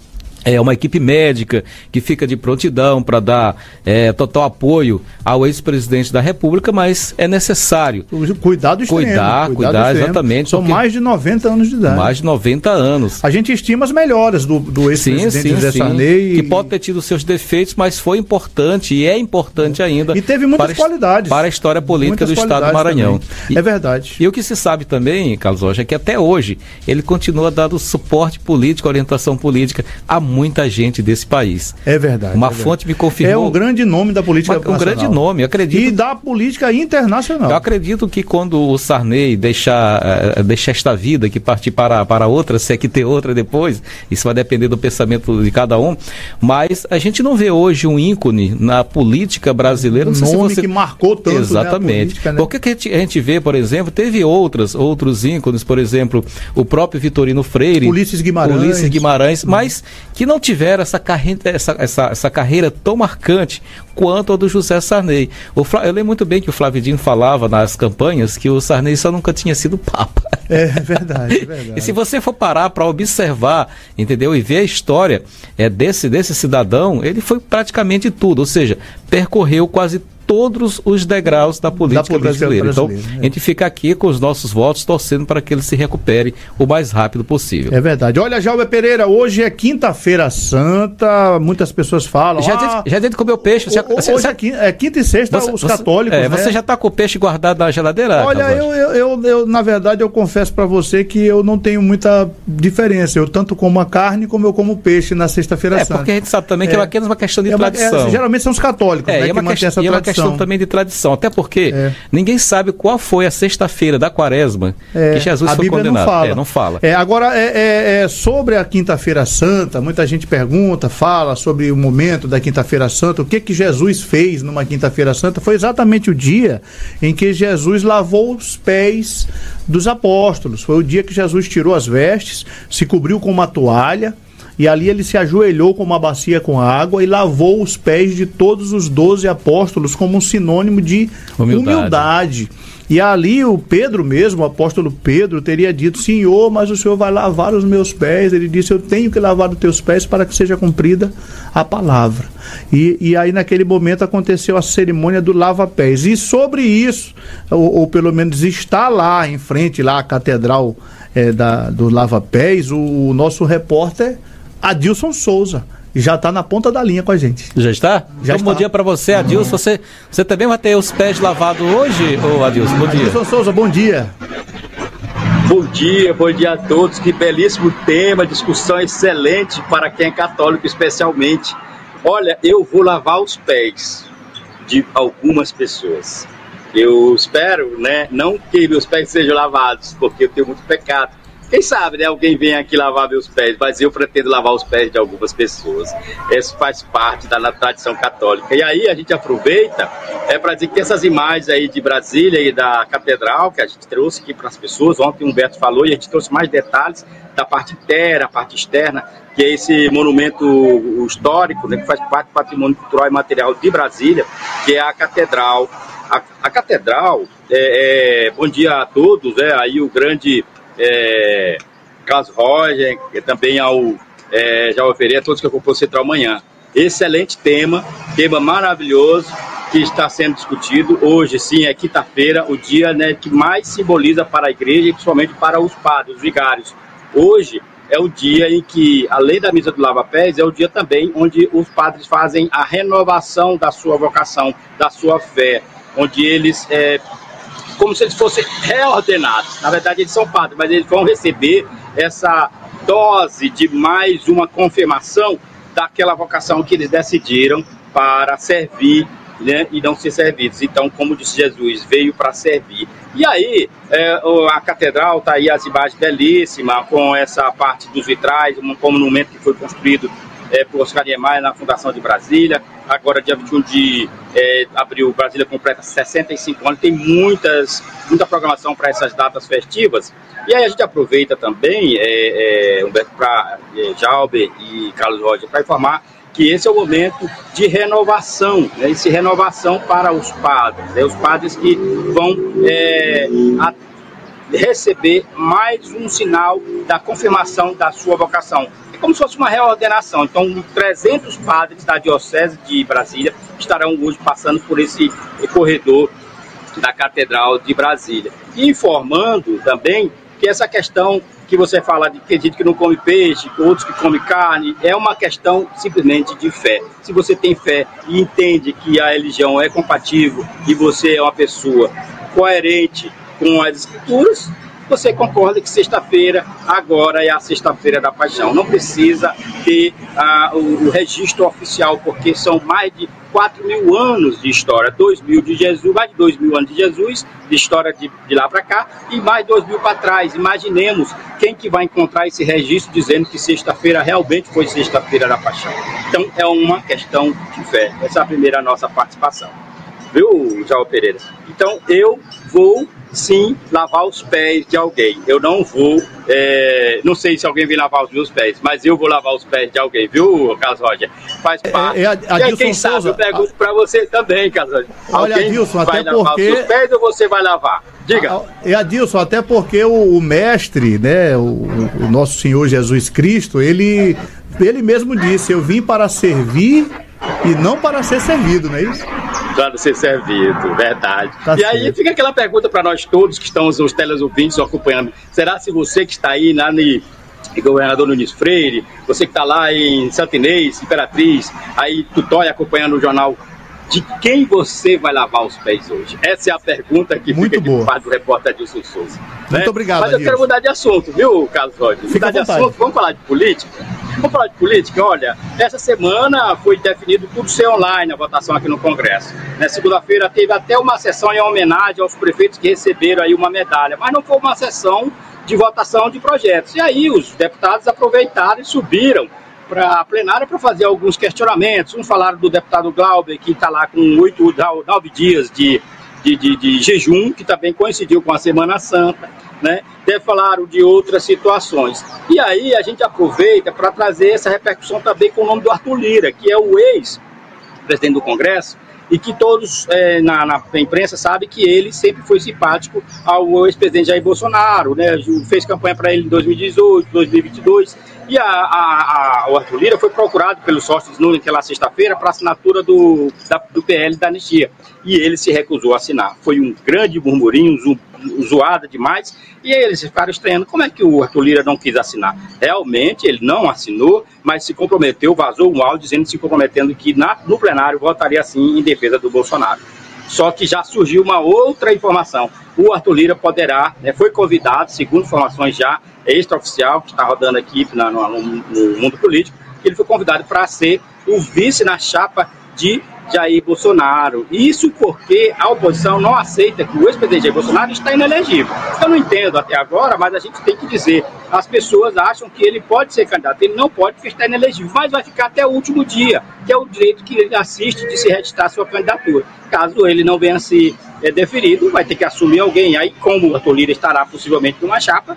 É uma equipe médica que fica de prontidão para dar é, total apoio ao ex-presidente da República, mas é necessário.
Cuidado extremo.
Cuidar, cuidado cuidar extremo. Exatamente.
São mais de noventa anos de idade.
Mais de noventa anos.
A gente estima as melhoras do, do ex-presidente José Sarney.
Que pode ter tido seus defeitos, mas foi importante e é importante ainda.
E teve muitas
para,
qualidades.
Para a história política
muitas
do Estado do Maranhão.
E, é verdade.
E o que se sabe também, Carlos Rocha, é que até hoje ele continua dando suporte político, orientação política a muita gente desse país.
É verdade.
Uma
é verdade.
fonte me confirmou.
É um grande nome da política
nacional. Um grande nome, eu acredito.
E da política internacional.
Eu acredito que quando o Sarney deixar, uh, deixar esta vida, que partir para, para outra, se é que ter outra depois, isso vai depender do pensamento de cada um, mas a gente não vê hoje um ícone na política brasileira.
Um
não sei
nome
se você...
que marcou tanto.
Exatamente.
Né, a política, né?
Porque que a gente, a gente vê, por exemplo, teve outras, outros ícones, por exemplo, o próprio Vitorino Freire.
Ulisses Guimarães.
Ulisses Guimarães, mas que não tiveram essa carreira, essa, essa, essa carreira tão marcante quanto a do José Sarney. O Flá, eu lembro muito bem que o Flávio Dino falava nas campanhas que o Sarney só nunca tinha sido papa.
É verdade, é verdade.
E se você for parar para observar, entendeu? E ver a história é, desse, desse cidadão, ele foi praticamente tudo, ou seja, percorreu quase todos os degraus da política, da política brasileira. brasileira. Então, é. a gente fica aqui com os nossos votos torcendo para que ele se recupere o mais rápido possível.
É verdade. Olha, Jalber Pereira, hoje é quinta-feira santa, muitas pessoas falam...
Já,
ah,
já dentro de comer o peixe... Você,
hoje você, é, quinta, é quinta e sexta, você, os católicos,
é,
né?
Você já está com o peixe guardado na geladeira?
Olha, eu, eu, eu, eu, na verdade, eu confesso para você que eu não tenho muita diferença. Eu tanto como a carne como eu como peixe na sexta-feira
é,
santa.
É, porque a gente sabe também que é, é apenas uma questão de
é uma,
tradição.
É, geralmente são os católicos,
é,
né,
e é uma,
que
questão,
essa
e é uma questão também de tradição. Até porque é. ninguém sabe qual foi a sexta-feira da quaresma é, que Jesus
a
foi
Bíblia
condenado.
Não fala.
É, não fala.
É, agora, é, é, é, sobre a quinta-feira santa, muita gente pergunta, fala sobre o momento da quinta-feira santa, o que que Jesus fez numa quinta-feira santa. Foi exatamente o dia em que Jesus lavou os pés dos apóstolos. Foi o dia que Jesus tirou as vestes, se cobriu com uma toalha, e ali ele se ajoelhou com uma bacia com água e lavou os pés de todos os doze apóstolos como um sinônimo de humildade. humildade. E ali o Pedro mesmo, o apóstolo Pedro, teria dito: Senhor, mas o Senhor vai lavar os meus pés. Ele disse: eu tenho que lavar os teus pés para que seja cumprida a palavra. E, e aí naquele momento aconteceu a cerimônia do lava-pés. E sobre isso, ou, ou pelo menos está lá em frente, lá a catedral é, da, do lava-pés, o, o nosso repórter Adilson Souza. Já está na ponta da linha com a gente.
Já está?
Já
então,
está.
Bom dia para você, Adilson. Você, você também vai ter os pés lavados hoje, ô Adilson? Bom dia.
Adilson Souza, bom dia.
Bom dia, bom dia a todos. Que belíssimo tema, discussão excelente para quem é católico especialmente. Olha, eu vou lavar os pés de algumas pessoas. Eu espero, né, não que meus pés sejam lavados, porque eu tenho muito pecado. Quem sabe, né, alguém vem aqui lavar meus pés, mas eu pretendo lavar os pés de algumas pessoas. Isso faz parte da tradição católica. E aí a gente aproveita é, para dizer que essas imagens aí de Brasília e da catedral, que a gente trouxe aqui para as pessoas, ontem o Humberto falou, e a gente trouxe mais detalhes da parte interna, a parte externa, que é esse monumento histórico, né, que faz parte do patrimônio cultural e material de Brasília, que é a catedral. A, a catedral, é, é, bom dia a todos, é, aí o grande... É, Carlos Roger, também ao é, Jalber Pereira, todos que acompanham o Central Manhã. Excelente tema, tema maravilhoso que está sendo discutido. Hoje, sim, é quinta-feira, o dia, né, que mais simboliza para a igreja e principalmente para os padres, os vigários. Hoje é o dia em que, além da missa do lava-pés, é o dia também onde os padres fazem a renovação da sua vocação, da sua fé, onde eles... É, como se eles fossem reordenados. Na verdade, eles são padres, mas eles vão receber essa dose de mais uma confirmação daquela vocação que eles decidiram para servir, né, e não ser servidos. Então, como disse Jesus, veio para servir. E aí, é, a catedral está aí, as imagens belíssimas, com essa parte dos vitrais, um monumento que foi construído É, por Oscar Niemeyer na Fundação de Brasília. Agora, dia vinte e um de é, abril, Brasília completa sessenta e cinco anos. Tem muitas, muita programação para essas datas festivas. E aí a gente aproveita também, é, é, Humberto, para é, Jalber e Carlos Roger, para informar que esse é o momento de renovação, né? Esse renovação para os padres, né? Os padres que vão é, a, receber mais um sinal da confirmação da sua vocação. Como se fosse uma reordenação. Então, trezentos padres da Diocese de Brasília estarão hoje passando por esse corredor da Catedral de Brasília. E informando também que essa questão que você fala de que gente que não come peixe, outros que comem carne, é uma questão simplesmente de fé. Se você tem fé e entende que a religião é compatível e você é uma pessoa coerente com as escrituras, você concorda que sexta-feira agora é a sexta-feira da paixão. Não precisa ter ah, o, o registro oficial, porque são mais de quatro mil anos de história. Dois mil de Jesus, mais de dois mil anos de Jesus, de história de, de lá para cá, e mais dois mil para trás. Imaginemos quem que vai encontrar esse registro dizendo que sexta-feira realmente foi sexta-feira da paixão. Então é uma questão de fé. Essa é a primeira nossa participação. Viu, Jalber Pereira? Então eu vou... sim, lavar os pés de alguém. Eu não vou, é, não sei se alguém vem lavar os meus pés, mas eu vou lavar os pés de alguém, viu, Carlos Roger? Faz parte. É, é, a, e aí, quem sabe, eu pergunto para você também, Carlos Roger.
Olha, alguém Adilson,
vai
até
lavar
porque...
os seus pés ou você vai lavar? Diga.
É, Adilson, até porque o, o mestre, né, o, o nosso Senhor Jesus Cristo, ele, ele mesmo disse: eu vim para servir e não para ser servido, não é isso?
Para ser servido, verdade.
Tá
e
certo.
aí fica aquela pergunta para nós todos que estamos, os teleouvintes acompanhando. Será se você que está aí lá no em Governador Nunes Freire, você que está lá em Santa Inês, Imperatriz, aí Tutóia acompanhando o jornal, de quem você vai lavar os pés hoje? Essa é a pergunta que
Muito
fica
boa.
de parte do repórter Adilson Souza.
Muito
né?
obrigado,
Mas eu
Adilson.
quero mudar de assunto, viu, Carlos Roger?
Fica
Mudar
à
de
vontade.
assunto, vamos falar de política? Vamos falar de política? Olha, essa semana foi definido tudo ser online, a votação aqui no Congresso. Na segunda-feira teve até uma sessão em homenagem aos prefeitos que receberam aí uma medalha, mas não foi uma sessão de votação de projetos. E aí os deputados aproveitaram e subiram para a plenária para fazer alguns questionamentos. Um falaram do deputado Glauber, que está lá com oito, nove dias de, de, de, de jejum, que também coincidiu com a Semana Santa, né? Até falaram de outras situações. E aí a gente aproveita para trazer essa repercussão também com o nome do Arthur Lira, que é o ex-presidente do Congresso, e que todos é, na, na imprensa sabem que ele sempre foi simpático ao ex-presidente Jair Bolsonaro, né? Fez campanha para ele em dois mil e dezoito, dois mil e vinte e dois, e a, a, a, o Arthur Lira foi procurado pelos sócios naquela sexta-feira para assinatura do, da, do P L da anistia, e ele se recusou a assinar. Foi um grande murmurinho, zo, zoada demais, e aí eles ficaram estranhando como é que o Arthur Lira não quis assinar. Realmente ele não assinou, mas se comprometeu, vazou um áudio dizendo, se comprometendo que na, no plenário votaria sim em defesa do Bolsonaro. Só que já surgiu uma outra informação. O Arthur Lira poderá, né, foi convidado, segundo informações já extraoficial, que está rodando aqui na, no, no mundo político, ele foi convidado para ser o vice na chapa de Jair Bolsonaro. Isso porque a oposição não aceita que o ex-presidente Jair Bolsonaro está inelegível. Eu não entendo até agora, mas a gente tem que dizer, as pessoas acham que ele pode ser candidato, ele não pode porque está inelegível, mas vai ficar até o último dia, que é o direito que ele assiste de se registrar sua candidatura. Caso ele não venha a ser é, deferido, vai ter que assumir alguém. Aí, como o Arthur Lira estará possivelmente numa chapa,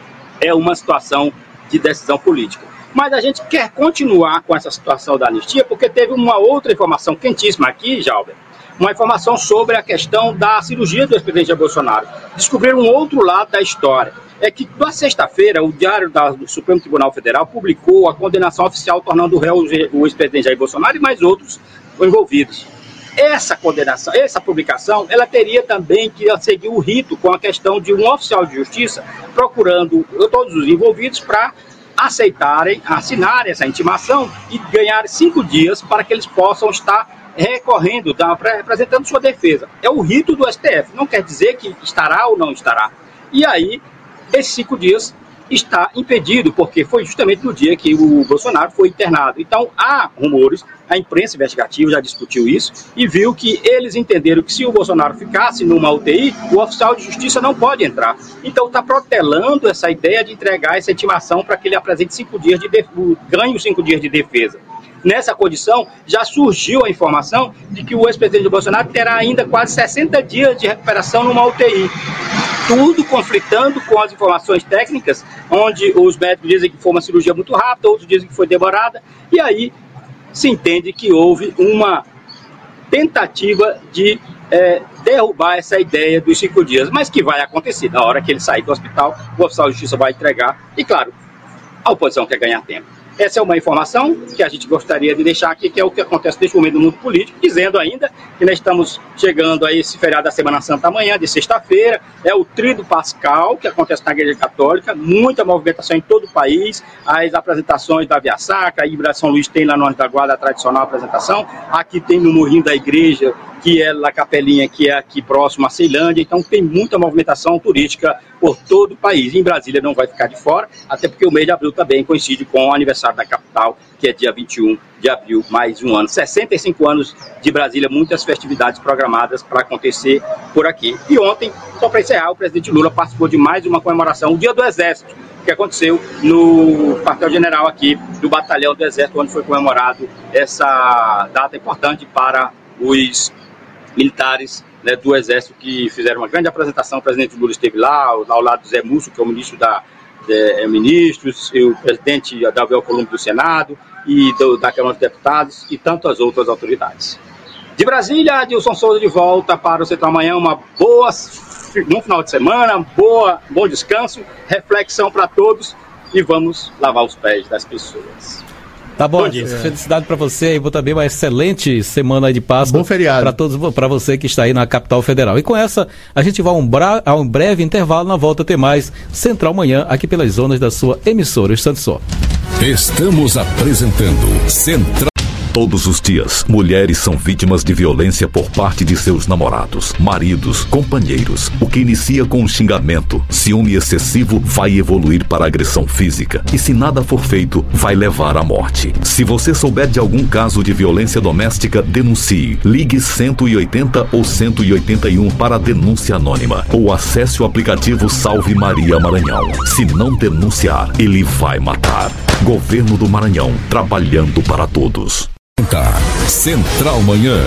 é uma situação de decisão política. Mas a gente quer continuar com essa situação da anistia, porque teve uma outra informação quentíssima aqui, Jalber, uma informação sobre a questão da cirurgia do ex-presidente Jair Bolsonaro. Descobriram um outro lado da história. É que na sexta-feira, o Diário da, do Supremo Tribunal Federal publicou a condenação oficial tornando o réu o ex-presidente Jair Bolsonaro e mais outros envolvidos. Essa condenação, essa publicação, ela teria também que seguir o rito com a questão de um oficial de justiça procurando todos os envolvidos para aceitarem, assinarem essa intimação e ganhar cinco dias para que eles possam estar recorrendo, representando sua defesa. É o rito do S T F, não quer dizer que estará ou não estará. E aí, esses cinco dias está impedido, porque foi justamente no dia que o Bolsonaro foi internado. Então, há rumores, a imprensa investigativa já discutiu isso e viu que eles entenderam que se o Bolsonaro ficasse numa U T I, o oficial de justiça não pode entrar. Então, está protelando essa ideia de entregar essa intimação para que ele apresente cinco dias de def... ganhe os cinco dias de defesa. Nessa condição, já surgiu a informação de que o ex-presidente Bolsonaro terá ainda quase sessenta dias de recuperação numa U T I. Tudo conflitando com as informações técnicas, onde os médicos dizem que foi uma cirurgia muito rápida, outros dizem que foi demorada, e aí se entende que houve uma tentativa de é, derrubar essa ideia dos cinco dias, mas que vai acontecer. Na hora que ele sair do hospital, o oficial de justiça vai entregar, e claro, a oposição quer ganhar tempo. Essa é uma informação que a gente gostaria de deixar aqui, que é o que acontece neste momento no mundo político, dizendo ainda que nós estamos chegando a esse feriado da Semana Santa amanhã, de sexta-feira, é o Tríduo Pascal, que acontece na Igreja Católica, muita movimentação em todo o país, as apresentações da Via Sacra, a Ibra São Luís tem lá no Anjo da Guarda a tradicional apresentação, aqui tem no Morrinho da Igreja, que é na Capelinha, que é aqui próximo a Ceilândia, então tem muita movimentação turística por todo o país. Em Brasília não vai ficar de fora, até porque o mês de abril também coincide com o aniversário da capital, que é dia vinte e um de abril, mais um ano. sessenta e cinco anos de Brasília, muitas festividades programadas para acontecer por aqui. E ontem, só para encerrar, o presidente Lula participou de mais uma comemoração, o Dia do Exército, que aconteceu no quartel-general aqui do Batalhão do Exército, onde foi comemorado essa data importante para os militares, né, do Exército, que fizeram uma grande apresentação. O presidente Lula esteve lá, ao lado do Zé Múcio, que é o ministro da de, ministros, e o presidente Davi Alcolumbre do Senado, e do, da Câmara dos Deputados, e tantas outras autoridades. De Brasília, Adilson Souza de volta para o Central Amanhã. Uma boa, bom final de semana, boa, bom descanso, reflexão para todos, e vamos lavar os pés das pessoas.
Tá bom, Edson. Felicidade para você e também uma excelente semana de Páscoa.
Bom feriado.
Para todos, para você que está aí na capital federal. E com essa, a gente vai a um, bra... a um breve intervalo. Na volta tem mais Central Manhã aqui pelas zonas da sua emissora. Instante só.
Estamos apresentando Central.
Todos os dias, mulheres são vítimas de violência por parte de seus namorados, maridos, companheiros. O que inicia com um xingamento, ciúme excessivo, vai evoluir para agressão física. E se nada for feito, vai levar à morte. Se você souber de algum caso de violência doméstica, denuncie. Ligue cento e oitenta ou cento e oitenta e um para denúncia anônima. Ou acesse o aplicativo Salve Maria Maranhão. Se não denunciar, ele vai matar. Governo do Maranhão, trabalhando para todos.
Central Manhã.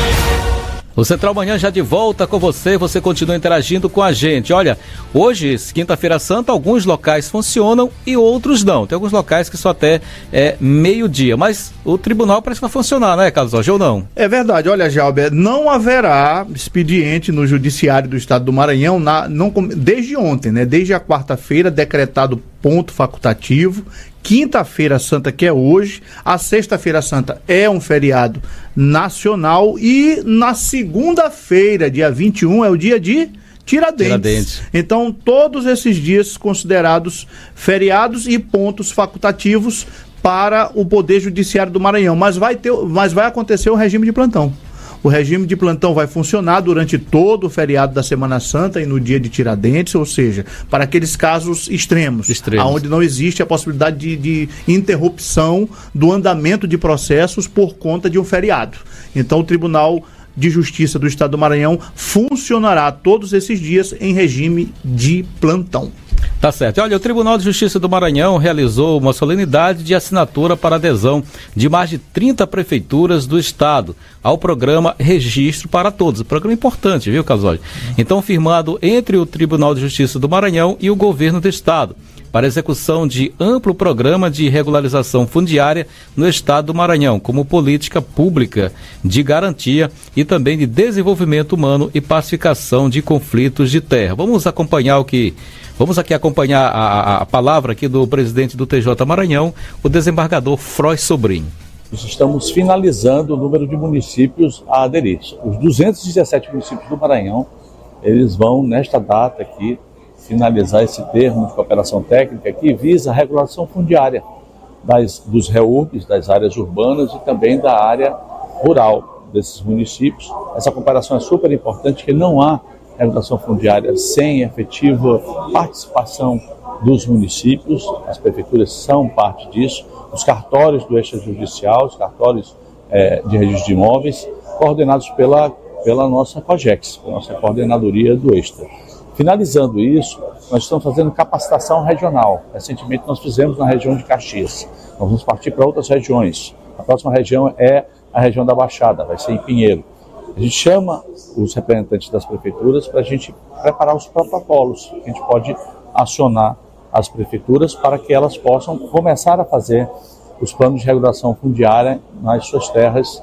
O Central Manhã já de volta com você, você continua interagindo com a gente. Olha, hoje, quinta-feira santa, alguns locais funcionam e outros não. Tem alguns locais que só até é, meio-dia, mas o tribunal parece que vai funcionar, né, Carlos Jorge, ou não?
É verdade, olha, Jalber, não haverá expediente no Judiciário do Estado do Maranhão na, não, desde ontem, né? Desde a quarta-feira, decretado ponto facultativo. Quinta-feira santa, que é hoje, a sexta-feira santa é um feriado nacional e na segunda-feira, dia vinte e um, é o dia de Tiradentes. Tiradentes. Então, todos esses dias considerados feriados e pontos facultativos para o Poder Judiciário do Maranhão, mas vai ter, mas vai acontecer o regime de plantão. O regime de plantão vai funcionar durante todo o feriado da Semana Santa e no dia de Tiradentes, ou seja, para aqueles casos extremos, extremos. onde não existe a possibilidade de, de interrupção do andamento de processos por conta de um feriado. Então, o Tribunal de Justiça do Estado do Maranhão funcionará todos esses dias em regime de plantão.
Tá certo. Olha, o Tribunal de Justiça do Maranhão realizou uma solenidade de assinatura para adesão de mais de trinta prefeituras do estado ao programa Registro para Todos. Um programa importante, viu, Casoli? Então, firmado entre o Tribunal de Justiça do Maranhão e o governo do estado, para execução de amplo programa de regularização fundiária no estado do Maranhão, como política pública de garantia e também de desenvolvimento humano e pacificação de conflitos de terra. Vamos acompanhar o que... Vamos aqui acompanhar a, a, a palavra aqui do presidente do T J Maranhão, o desembargador Froy Sobrinho.
Estamos finalizando o número de municípios a aderir. Os duzentos e dezessete municípios do Maranhão, eles vão, nesta data aqui, finalizar esse termo de cooperação técnica que visa a regulação fundiária das, dos reúrbes, das áreas urbanas e também da área rural desses municípios. Essa cooperação é super importante, porque não há regulação fundiária sem efetiva participação dos municípios. As prefeituras são parte disso, os cartórios do extrajudicial, os cartórios é, de registro de imóveis, coordenados pela, pela nossa COGEX, pela nossa coordenadoria do Extra. Finalizando isso, nós estamos fazendo capacitação regional. Recentemente nós fizemos na região de Caxias. Nós vamos partir para outras regiões. A próxima região é a região da Baixada, vai ser em Pinheiro. A gente chama os representantes das prefeituras para a gente preparar os protocolos que a gente pode acionar as prefeituras para que elas possam começar a fazer os planos de regulação fundiária nas suas terras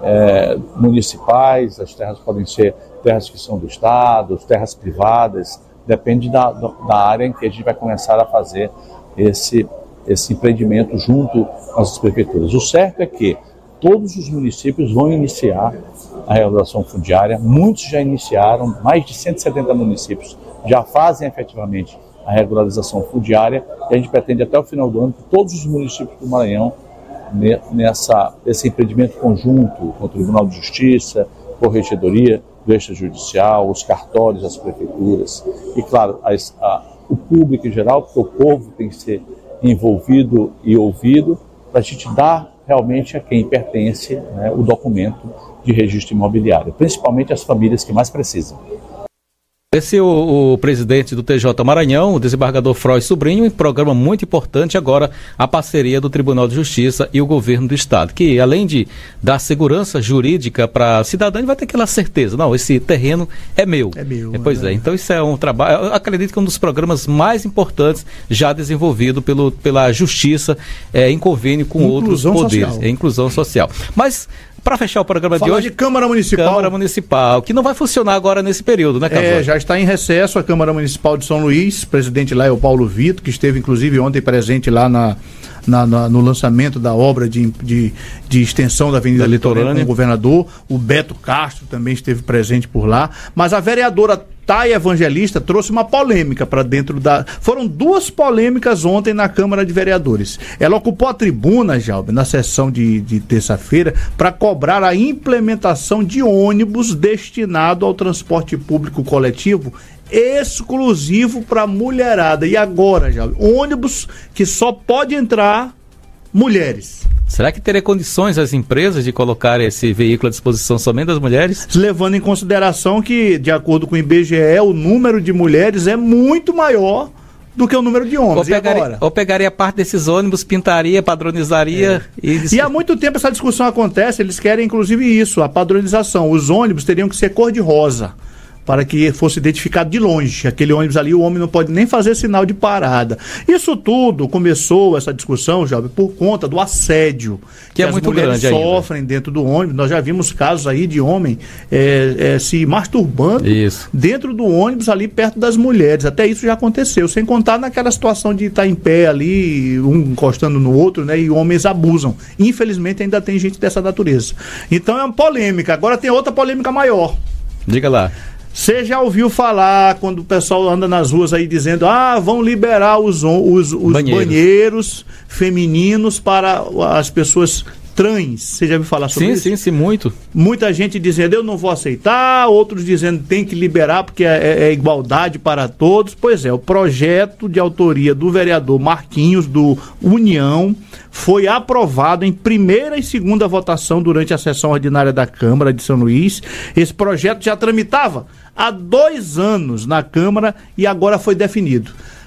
é, municipais. As terras podem ser terras que são do Estado, terras privadas, depende da, da área em que a gente vai começar a fazer esse, esse empreendimento junto às prefeituras. O certo é que todos os municípios vão iniciar a regulação fundiária, muitos já iniciaram, mais de cento e setenta municípios já fazem efetivamente a regularização fundiária e a gente pretende até o final do ano que todos os municípios do Maranhão, nessa, nesse empreendimento conjunto com o Tribunal de Justiça, Corregedoria do Extrajudicial, os cartórios, as prefeituras e, claro, as, a, o público em geral, porque o povo tem que ser envolvido e ouvido para a gente dar realmente a quem pertence, né, o documento de registro imobiliário, principalmente as famílias que mais precisam.
Esse é o, o presidente do T J Maranhão, o desembargador Froy Sobrinho, um programa muito importante agora, a parceria do Tribunal de Justiça e o governo do estado, que além de dar segurança jurídica para a cidadã, vai ter aquela certeza, não, esse terreno é meu. É meu. É, pois é, é, então isso é um trabalho, eu acredito que é um dos programas mais importantes já desenvolvido pelo, pela Justiça é, em convênio com inclusão outros poderes. Social. É inclusão social. Mas Para fechar o programa
Falar
de hoje...
de Câmara Municipal.
Câmara Municipal, que não vai funcionar agora nesse período, né, Carlos?
É, já está em recesso a Câmara Municipal de São Luís. O presidente lá é o Paulo Vitor, que esteve inclusive ontem presente lá na, na, na, no lançamento da obra de, de, de extensão da Avenida Litorânea com o governador. O Beto Castro também esteve presente por lá. Mas a vereadora Thay Evangelista trouxe uma polêmica para dentro da... Foram duas polêmicas ontem na Câmara de Vereadores. Ela ocupou a tribuna, Jalbe, na sessão de, de terça-feira, para cobrar a implementação de ônibus destinado ao transporte público coletivo exclusivo para mulherada. E agora, Jalbe, ônibus que só pode entrar mulheres.
Será que teria condições as empresas de colocar esse veículo à disposição somente das mulheres?
Levando em consideração que, de acordo com o I B G E, o número de mulheres é muito maior do que o número de homens.
Ou pegaria,
e agora?
Ou pegaria parte desses ônibus, pintaria, padronizaria...
É.
E...
e há muito tempo essa discussão acontece, eles querem inclusive isso, a padronização. Os ônibus teriam que ser cor-de-rosa, para que fosse identificado de longe. Aquele ônibus ali, o homem não pode nem fazer sinal de parada. Isso tudo começou, essa discussão, Jovem, por conta do assédio que,
que é
as
muito
mulheres
grande
sofrem ainda dentro do ônibus. Nós já vimos casos aí de homem é, é, se masturbando
isso.
dentro do ônibus ali perto das mulheres. Até isso já aconteceu, sem contar naquela situação de estar em pé ali, um encostando no outro, né, e homens abusam. Infelizmente ainda tem gente dessa natureza. Então é uma polêmica. Agora tem outra polêmica maior.
Diga lá.
Você já ouviu falar quando o pessoal anda nas ruas aí dizendo, ah, vão liberar os, os, os banheiros. banheiros femininos para as pessoas trans? Você já ouviu falar sobre
sim,
isso?
Sim, sim, sim, muito.
Muita gente dizendo, eu não vou aceitar, outros dizendo, tem que liberar porque é, é igualdade para todos. Pois é, o projeto de autoria do vereador Marquinhos, do União, foi aprovado em primeira e segunda votação durante a sessão ordinária da Câmara de São Luís. Esse projeto já tramitava há dois anos na Câmara e agora foi definido.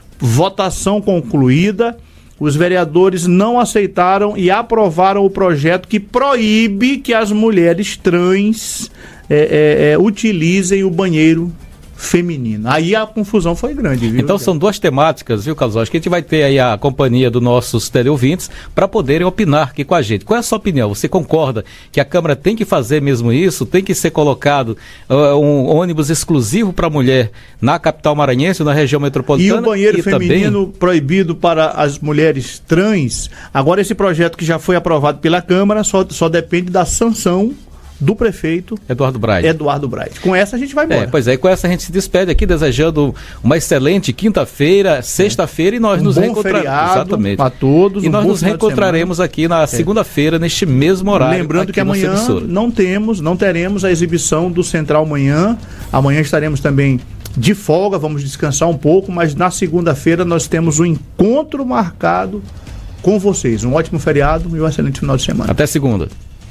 Votação concluída, os vereadores não aceitaram e aprovaram o projeto que proíbe que as mulheres trans é, é, é, utilizem o banheiro feminino. Aí a confusão foi grande, viu?
Então são duas temáticas, viu, Carlos? Acho que a gente vai ter aí a companhia dos nossos teleouvintes para poderem opinar aqui com a gente. Qual é a sua opinião? Você concorda que a Câmara tem que fazer mesmo isso? Tem que ser colocado uh, um ônibus exclusivo para mulher na capital maranhense, na região metropolitana?
E o banheiro
e
feminino
também...
proibido para as mulheres trans? Agora esse projeto que já foi aprovado pela Câmara só, só depende da sanção do prefeito
Eduardo Braide.
Eduardo Braide. Com essa a gente vai embora.
É, pois é, com essa a gente se despede aqui, desejando uma excelente quinta-feira, sexta-feira, e nós
um
nos
bom
reencontraremos. Exatamente.
A todos.
E
um
nós
bom
nos reencontraremos aqui na é. segunda-feira, neste mesmo horário.
Lembrando que amanhã não temos, não teremos a exibição do Central Manhã. Amanhã estaremos também de folga, vamos descansar um pouco, mas na segunda-feira nós temos um encontro marcado com vocês. Um ótimo feriado e um excelente final de semana.
Até segunda.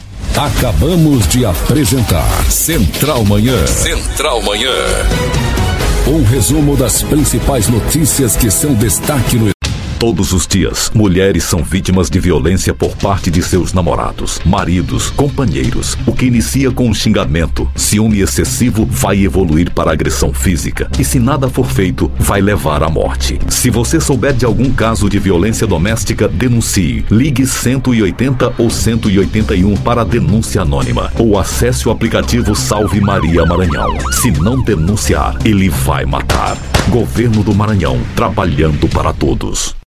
Acabamos de apresentar Central Manhã. Central Manhã. Um resumo das principais notícias que são destaque no...
Todos os dias, mulheres são vítimas de violência por parte de seus namorados, maridos, companheiros. O que inicia com um xingamento, ciúme excessivo, vai evoluir para agressão física. E se nada for feito, vai levar à morte. Se você souber de algum caso de violência doméstica, denuncie. Ligue cento e oitenta ou cento e oitenta e um para a denúncia anônima. Ou acesse o aplicativo Salve Maria Maranhão. Se não denunciar, ele vai matar. Governo do Maranhão, trabalhando para todos.